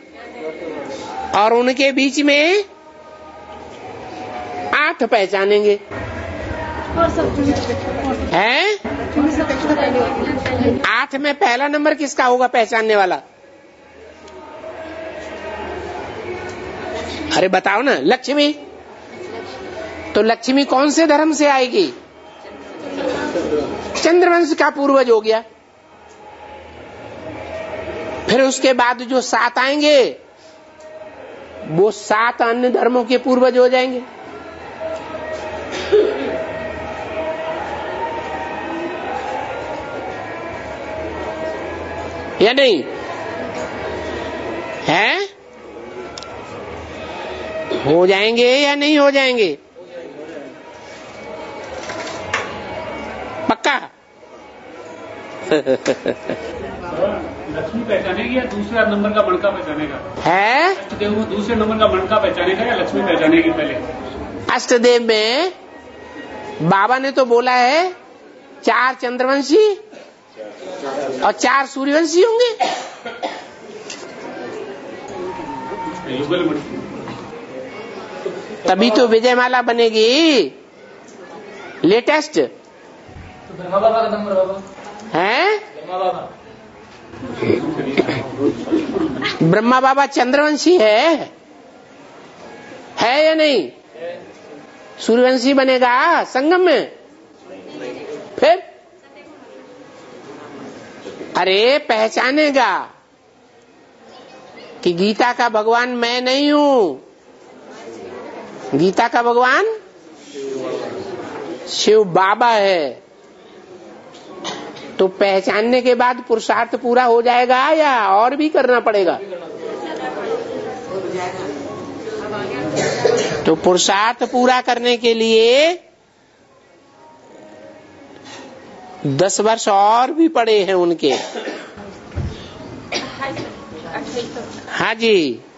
और उनके बीच में 8 पहचानेंगे हैं। 8 में पहला नंबर किसका होगा पहचानने वाला? अरे बताओ ना, लक्ष्मी। तो लक्ष्मी कौन से धर्म से आएगी? चंद्रवंश का पूर्वज हो गया। फिर उसके बाद जो 7 आएंगे वो 7 अन्य धर्मों के पूर्वज हो जाएंगे। या नहीं है? हो जाएंगे या नहीं हो जाएंगे? पक्का?
लक्ष्मी पहचानेगी या दूसरा नंबर का मणका पहचानेगा?
है
अष्टदेव में दूसरे नंबर का मणका पहचानेगा या लक्ष्मी पहचानेगी पहले?
अष्टदेव में बाबा ने तो बोला है 4 चंद्रवंशी और 4 सूर्यवंशी होंगे। तभी तो विजयमाला बनेगी लेटेस्ट।
तो ब्रह्मा बाबा का नंबर बाबा
है?
ब्रह्मा बाबा
ब्रह्मा बाबा चंद्रवंशी है या नहीं? सूर्यवंशी बनेगा संगम में। फिर अरे पहचानेगा कि गीता का भगवान मैं नहीं हूं, गीता का भगवान शिव बाबा है। तो पहचानने के बाद पुरुषार्थ पूरा हो जाएगा या और भी करना पड़ेगा? तो पुरुषार्थ पूरा करने के लिए 10 वर्ष और भी पड़े हैं उनके। हाँ जी,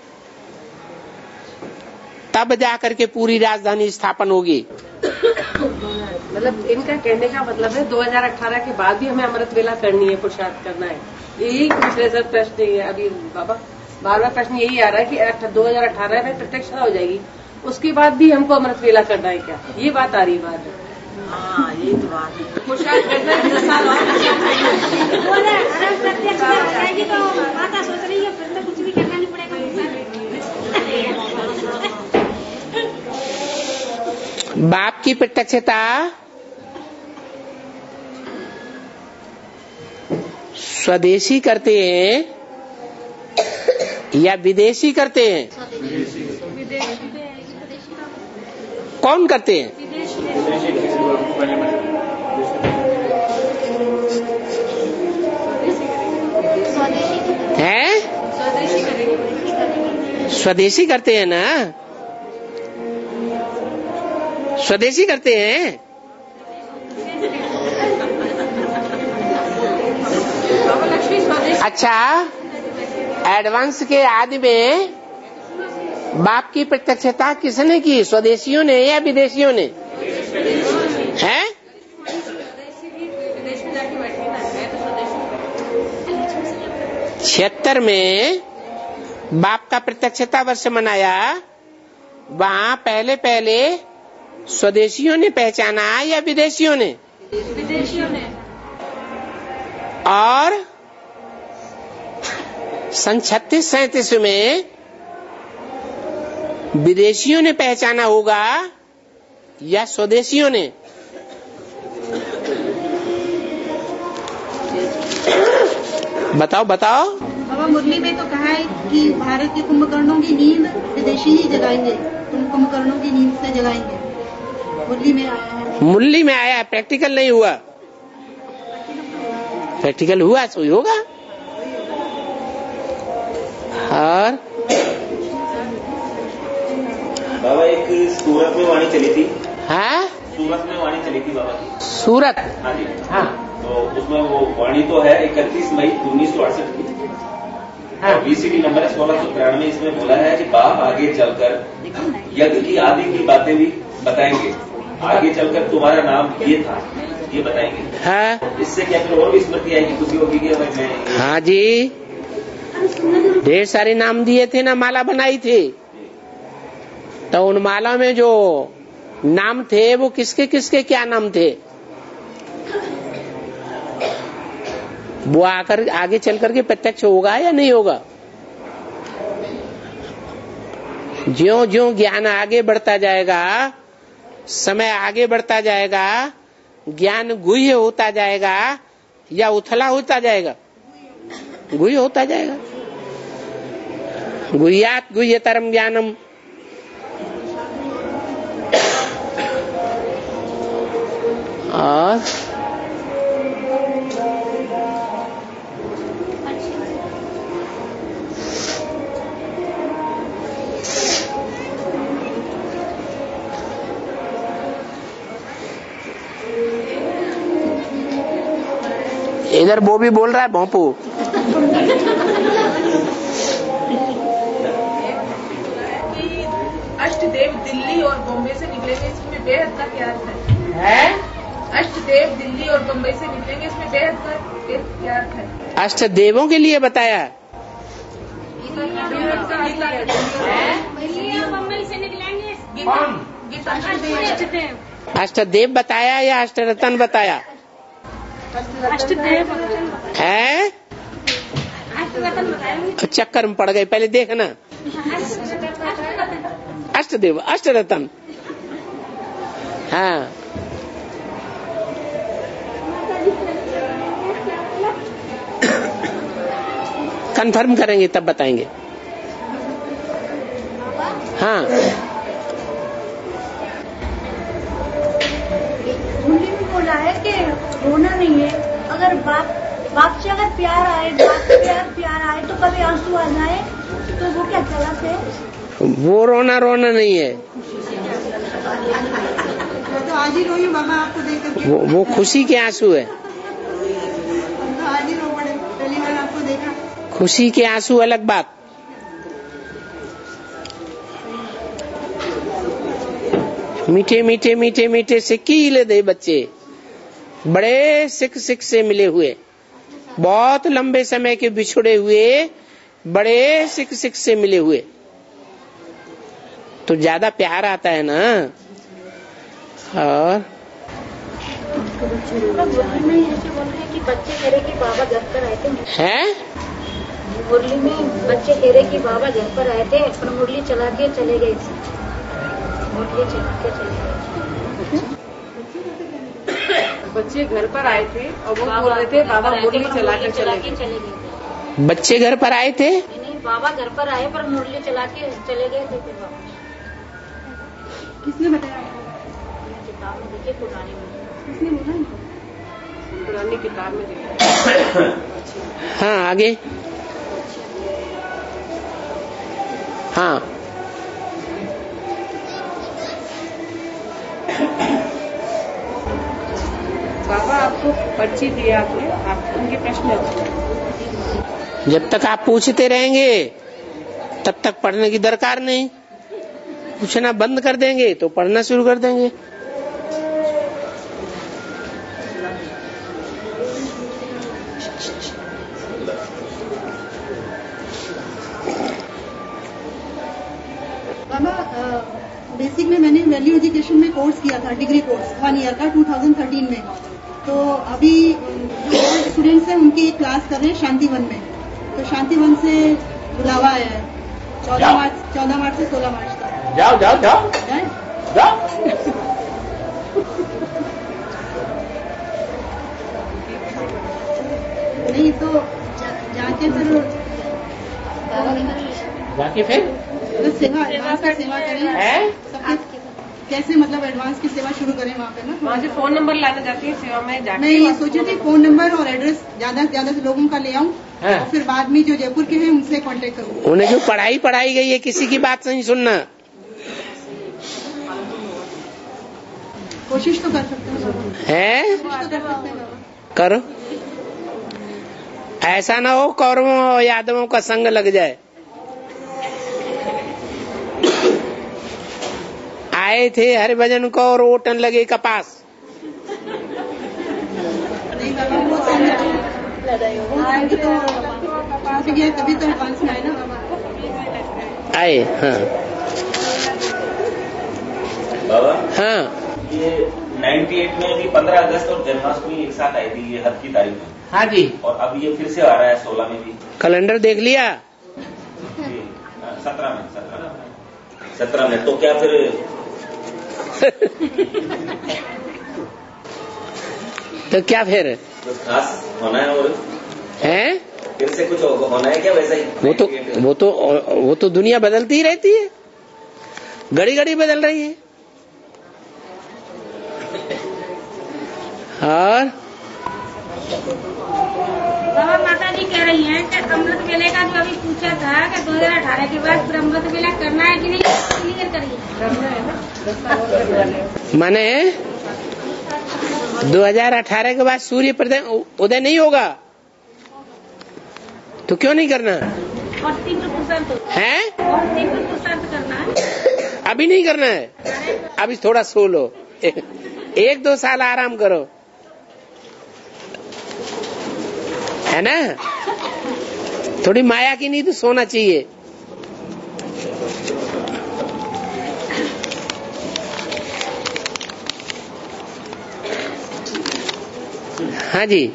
तब जाकर के पूरी राजधानी स्थापन होगी।
मतलब इनका कहने का मतलब है 2018 के बाद भी हमें अमृत वेला करनी है, पुरुषार्थ करना है। यही पिछले सर प्रश्न है। अभी बाबा बार प्रश्न यही आ रहा है कि 2018 में प्रत्यक्षता हो जाएगी, उसके बाद भी हमको अमृत वेला करना है क्या? ये बात आ रही बात है। हाँ, यही तो बात है। पुरुषार्थ करना है 10 साल और प्रत्यक्षता हो जाएगी तो माता सोच रही है फिर तो कुछ भी करना नहीं पड़ेगा।
बाप की प्रत्यक्षता स्वदेशी करते हैं या विदेशी करते हैं? कौन करते हैं? हैं? स्वदेशी करते हैं ना, स्वदेशी करते हैं। अच्छा, एडवांस के आदि में बाप की प्रत्यक्षता किसने की? स्वदेशियों ने या विदेशियों ने? हैं? 76 में बाप का प्रत्यक्षता वर्ष मनाया। वहाँ पहले स्वदेशियों ने पहचाना या विदेशियों ने?
विदेशियों ने।
और सन 36-37 में विदेशियों ने पहचाना होगा या स्वदेशियों ने? बताओ।
बाबा मुरली में तो कहा है कि भारत के कुंभकर्णों की नींद विदेशी ही जगाएंगे, तुम कुंभकर्णों की नींद से जगाएंगे। मुरली में आया है।
मुरली में आया, प्रैक्टिकल नहीं हुआ। प्रैक्टिकल हुआ तो होगा। और
बाबा एक सूरत में वाणी चली थी।
हाँ,
सूरत में वाणी चली थी बाबा की।
सूरत?
हाँ जी।
हाँ,
तो उसमें वो वाणी तो है 31 मई 1968 की। हाँ, VCD नंबर है 1693। इसमें बोला है कि बाप आगे चलकर यज्ञ की आदि की बातें भी बताएंगे, आगे चलकर तुम्हारा नाम ये था, ये बताएंगे।
हाँ,
इससे क्या फिर और भी स्मृति आएगी, खुशी होगी कि मैं।
हाँ जी, ढेर सारे नाम दिए थे ना, माला बनाई थी, तो उन माला में जो नाम थे वो किसके किसके क्या नाम थे, वो आकर आगे चल करके प्रत्यक्ष होगा या नहीं होगा। ज्यों ज्यों ज्ञान आगे बढ़ता जाएगा, समय आगे बढ़ता जाएगा, ज्ञान गुह्य होता जाएगा या उथला होता जाएगा? गुह्य होता जाएगा। गुह्यात गुह्यतरम ज्ञानम। और इधर वो भी बोल रहा है भोंपू।
अष्टदेव दिल्ली और बॉम्बे से निकलेंगे, इसमें बेहद का क्या अर्थ है? अष्टदेव दिल्ली और बॉम्बे से निकलेंगे, इसमें बेहद का क्या अर्थ है?
अष्टदेवों के लिए बताया। अष्टदेव बताया या अष्टरत्न बताया? है चक्कर में पड़ गए, पहले देखना। अष्टदेव अष्टरत्न। हाँ, कंफर्म करेंगे तब बताएंगे। हाँ,
मुझे भी बोला है कि रोना नहीं है, अगर बाप से अगर प्यार आए, बाप से प्यार आए तो कभी आंसू आ जाए तो वो क्या गलत है?
वो रोना नहीं है,
तो आज ही रोई मामा आपको देख करके।
वो खुशी के आंसू है।
तो आज ही रो पड़े, पहली बार आपको देखा।
खुशी के आंसू अलग बात। मीठे मीठे मीठे मीठे सिक्कीले दे बच्चे, बड़े सिक से मिले हुए, बहुत लंबे समय के बिछुड़े हुए, बड़े सिक से मिले हुए, तो ज्यादा प्यार आता है ना। और
मुरली में ऐसे बोल रहे हैं कि बच्चे कह रहे कि बाबा घर पर आए थे।
हैं?
मुरली में बच्चे कह रहे कि बाबा घर पर आए थे और मुरली चला के चले गए। मुरली चला के चले गए।
बच्चे घर पर आए थे और वो बोल रहे थे बाबा मुरली चला के चले गए।
बच्चे घर पर आए थे?
नहीं, बाबा घर पर आए पर मुरली चला के चले गए थे बाबा।
किसने बताया?
किताब में देखिए, पुरानी में।
किसने बोला?
पुरानी किताब में देखिए।
हाँ, आगे। हाँ,
बाबा आपको पर्ची दिया आपने, आप उनके प्रश्न।
जब तक आप पूछते रहेंगे तब तक पढ़ने की दरकार नहीं। पूछना बंद कर देंगे तो पढ़ना शुरू कर देंगे।
बेसिक में मैंने वैल्यू एजुकेशन में कोर्स किया था, डिग्री कोर्स 1 ईयर का 2013 में। तो अभी जो स्टूडेंट्स हैं उनकी एक क्लास कर रहे हैं शांतिवन में। तो शांतिवन से बुलावा आया है 14 मार्च से 16 मार्च तक।
जाओ जाओ जाओ जाओ।
नहीं तो जाके फिर
बाकी फिर
सेवा करें। कैसे मतलब एडवांस की सेवा शुरू करें वहाँ पे ना।
वहाँ से फोन नंबर लाना चाहती है सेवा में जाके।
मैं ये सोची थी फोन नंबर और एड्रेस ज्यादा से ज्यादा लोगों का ले आऊँ और फिर बाद में जो जयपुर के हैं उनसे कांटेक्ट करूँ।
उन्हें जो पढ़ाई गई है किसी की बात नहीं सुनना।
कोशिश तो कर सकते हैं।
करो, ऐसा ना हो कौरवों और यादवों का संग लग जाए। आए थे हरिभजन को और ओटन लगे कपास।
तभी तो एडवांस में आए ना
आए। हाँ
बाबा,
हाँ,
ये 98 में भी 15 अगस्त और जन्माष्टमी एक साथ आई थी, ये हद की तारीख में।
हाँ जी।
और अब ये फिर से आ रहा है 16 में भी।
कैलेंडर देख लिया?
17 में तो क्या फिर
तो क्या फिर
कुछ खास होना है और
हैं?
फिर से कुछ होना है क्या वैसा ही?
वो तो दुनिया बदलती ही रहती है, घड़ी घड़ी बदल रही है। और
बाबा माता जी कह रही हैं कि अमृत वेले का जो अभी पूछा था कि 2018 के बाद अमृत वेला करना है कि नहीं, क्लियर करिए।
माने 2018 के बाद सूर्य उदय नहीं होगा तो क्यों नहीं करना
और तीव्र पुरुषार्थ
है?
और तीव्र पुरुषार्थ करना है।
अभी नहीं करना है, अभी थोड़ा सो लो, 1-2 साल आराम करो, है ना। थोड़ी माया की नहीं तो सोना चाहिए। हाँ जी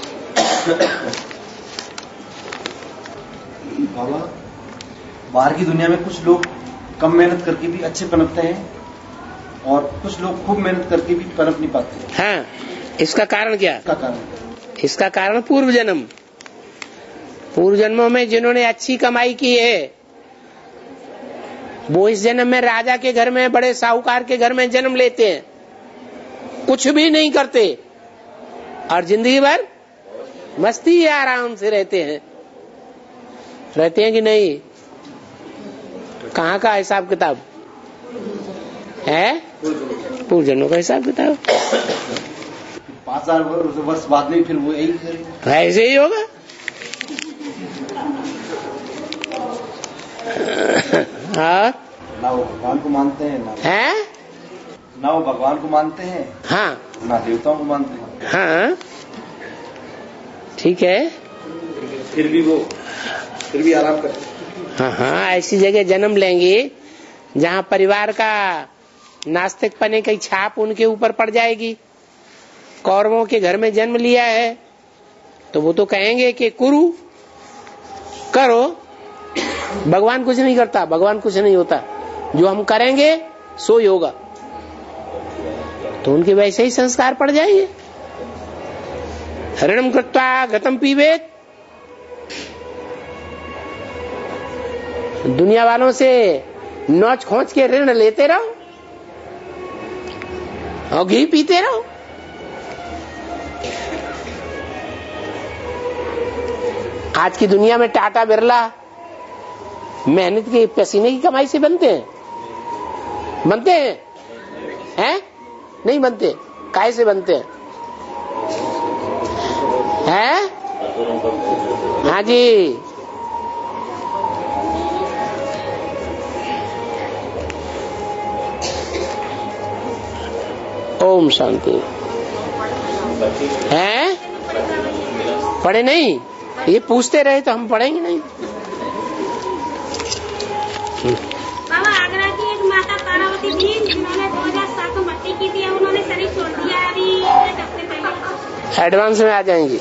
बाबा, बाहर की दुनिया में कुछ लोग कम मेहनत करके भी अच्छे पनपते हैं और कुछ लोग खूब मेहनत करके भी पनप नहीं पाते।
हाँ, इसका कारण क्या? इसका कारण पूर्व जन्मों में जिन्होंने अच्छी कमाई की है वो इस जन्म में राजा के घर में, बड़े साहूकार के घर में जन्म लेते हैं, कुछ भी नहीं करते और जिंदगी भर मस्ती आराम से रहते हैं कि नहीं? कहाँ का हिसाब किताब है? पूर्व जन्मों का हिसाब किताब।
5000 वर्ष बाद में फिर वो यही करेंगे।
ऐसे ही होगा। हाँ,
ना वो भगवान को मानते हैं ना वो भगवान को मानते हैं,
हाँ,
ना देवताओं को मानते हैं।
हाँ ठीक है,
फिर भी आराम करते।
हाँ, ऐसी जगह जन्म लेंगे जहाँ परिवार का नास्तिक पने की छाप उनके ऊपर पड़ जाएगी। कौरवों के घर में जन्म लिया है तो वो तो कहेंगे कि कुरु करो, भगवान कुछ नहीं करता, भगवान कुछ नहीं होता, जो हम करेंगे सो ही होगा। तो उनके वैसे ही संस्कार पड़ जाएंगे। ऋणम कृत्वा गतम पीबेत, दुनिया वालों से नोच खोच के ऋण लेते रहो और घी पीते रहो। आज की दुनिया में टाटा बिरला मेहनत के पसीने की कमाई से बनते हैं? हैं? नहीं बनते। काहे से बनते हैं? हाँ जी, ओम शांति। हैं? पढ़े नहीं? ये पूछते रहे तो हम पढ़ेंगे नहीं।
बाबा, आगरा की एक माता तारावती थी जिन्होंने 2007 में मट्टी की थी, उन्होंने शरीर छोड़ दिया अभी 1 हफ्ते पहले।
एडवांस में आ जाएंगी।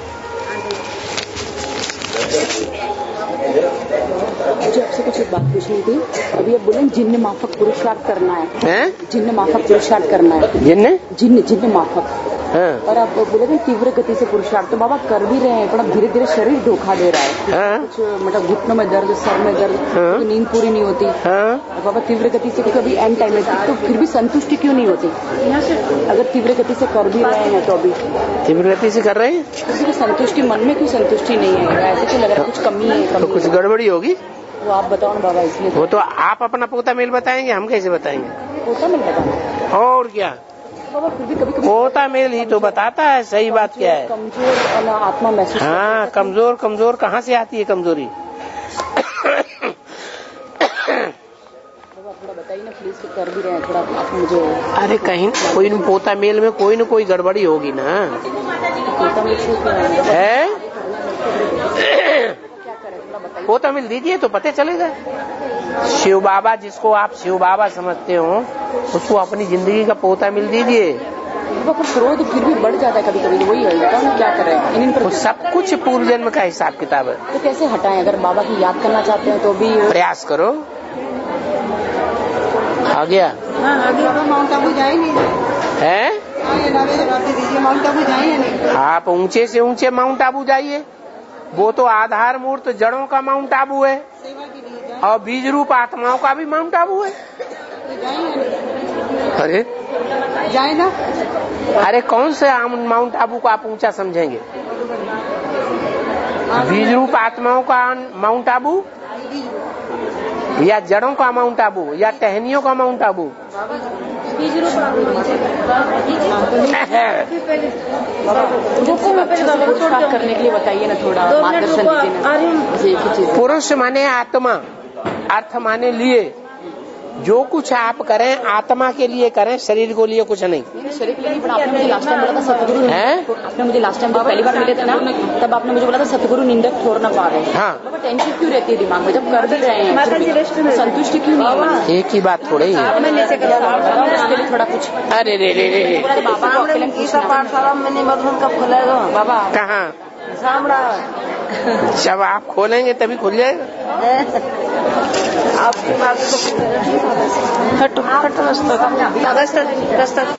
मुझे आपसे कुछ एक बात पूछनी थी। अभी अब बोले जिन्न माफक पुरुषार्थ करना है, जिन्न माफक पुरुषार्थ करना है।
जिन्न
माफक और आप बोले थे तीव्र गति से पुरुषार्थ, तो बाबा कर भी रहे हैं पर अब धीरे धीरे शरीर धोखा दे रहा है। कुछ मतलब घुटनों में दर्द, सर में दर्द, तो नींद पूरी नहीं होती। बाबा तीव्र गति से कभी एंड टाइम में, तो फिर भी संतुष्टि क्यों नहीं होती? अगर तीव्र गति से कर भी रहे हैं तो अभी
तीव्र गति से कर रहे हैं,
तो संतुष्टि मन में क्यों संतुष्टि नहीं है? ऐसे क्यों लग रहा है कुछ कमी है?
तो कुछ गड़बड़ी होगी।
वो आप बताओ ना बाबा, इसलिए
वो तो आप अपना पोता मेल बताएंगे, हम कैसे बताएंगे?
पोता मेल बताना
और क्या,
बाबा फिर भी कभी
पोता मेल ही तो बताता है सही बात क्या है।
कमजोर आत्मा महसूस,
हाँ कमजोर कहाँ से आती है कमजोरी?
थोड़ा बताइए ना प्लीज, कर भी रहे हैं थोड़ा आप मुझे।
अरे कहीं कोई पोता मेल में कोई न कोई गड़बड़ी होगी ना।
पोता मेल
है, पोता मिल दीजिए तो पता चलेगा। शिव बाबा, जिसको आप शिव बाबा समझते हो, उसको अपनी जिंदगी का पोता मिल दीजिए।
क्रोध फिर भी बढ़ जाता है कभी कभी, वही है ना, क्या करें इन पर?
सब कुछ पूर्व जन्म का हिसाब किताब है।
तो कैसे हटाएं? अगर बाबा की याद करना चाहते हैं तो भी
प्रयास करो। आ गया?
आगे माउंट आबू जाएंगे
है?
माउंट आबू जाएंगे।
आप ऊंचे से ऊंचे माउंट आबू जाइए, वो तो आधार मूर्त जड़ों का माउंट आबू है, और बीज रूप आत्माओं का भी माउंट आबू है। अरे
जाए ना,
अरे कौन से माउंट आबू को आप ऊंचा समझेंगे? बीज रूप आत्माओं का माउंट आबू, या जड़ों का माउंट आबू, या टहनियों का माउंट आबू?
करने के लिए बताइए ना, थोड़ा मार्गदर्शन दीजिए।
पुरुष माने आत्मा, अर्थ माने लिए। जो कुछ आप करें आत्मा के लिए करें, शरीर को लिए कुछ नहीं।
शरीर के लिए नहीं, आपने मुझे लास्ट टाइम बोला था सतगुरु है, आपने मुझे लास्ट टाइम पहली बार मिले थे ना, तब आपने मुझे बोला था सतगुरु निंदक छोड़ ना पा रहे हैं।
हाँ,
टेंशन क्यों रहती है दिमाग में जब कर भी रहे हैं? संतुष्टि क्यों नहीं?
एक ही बात थोड़ी है,
इसके लिए थोड़ा कुछ।
अरे रे
बाबा को
पाठशाला में निबंधन कब खुलेगा बाबा?
कहाँ? जब आप खोलेंगे तभी खुल जाएगा।
आपकी बात तो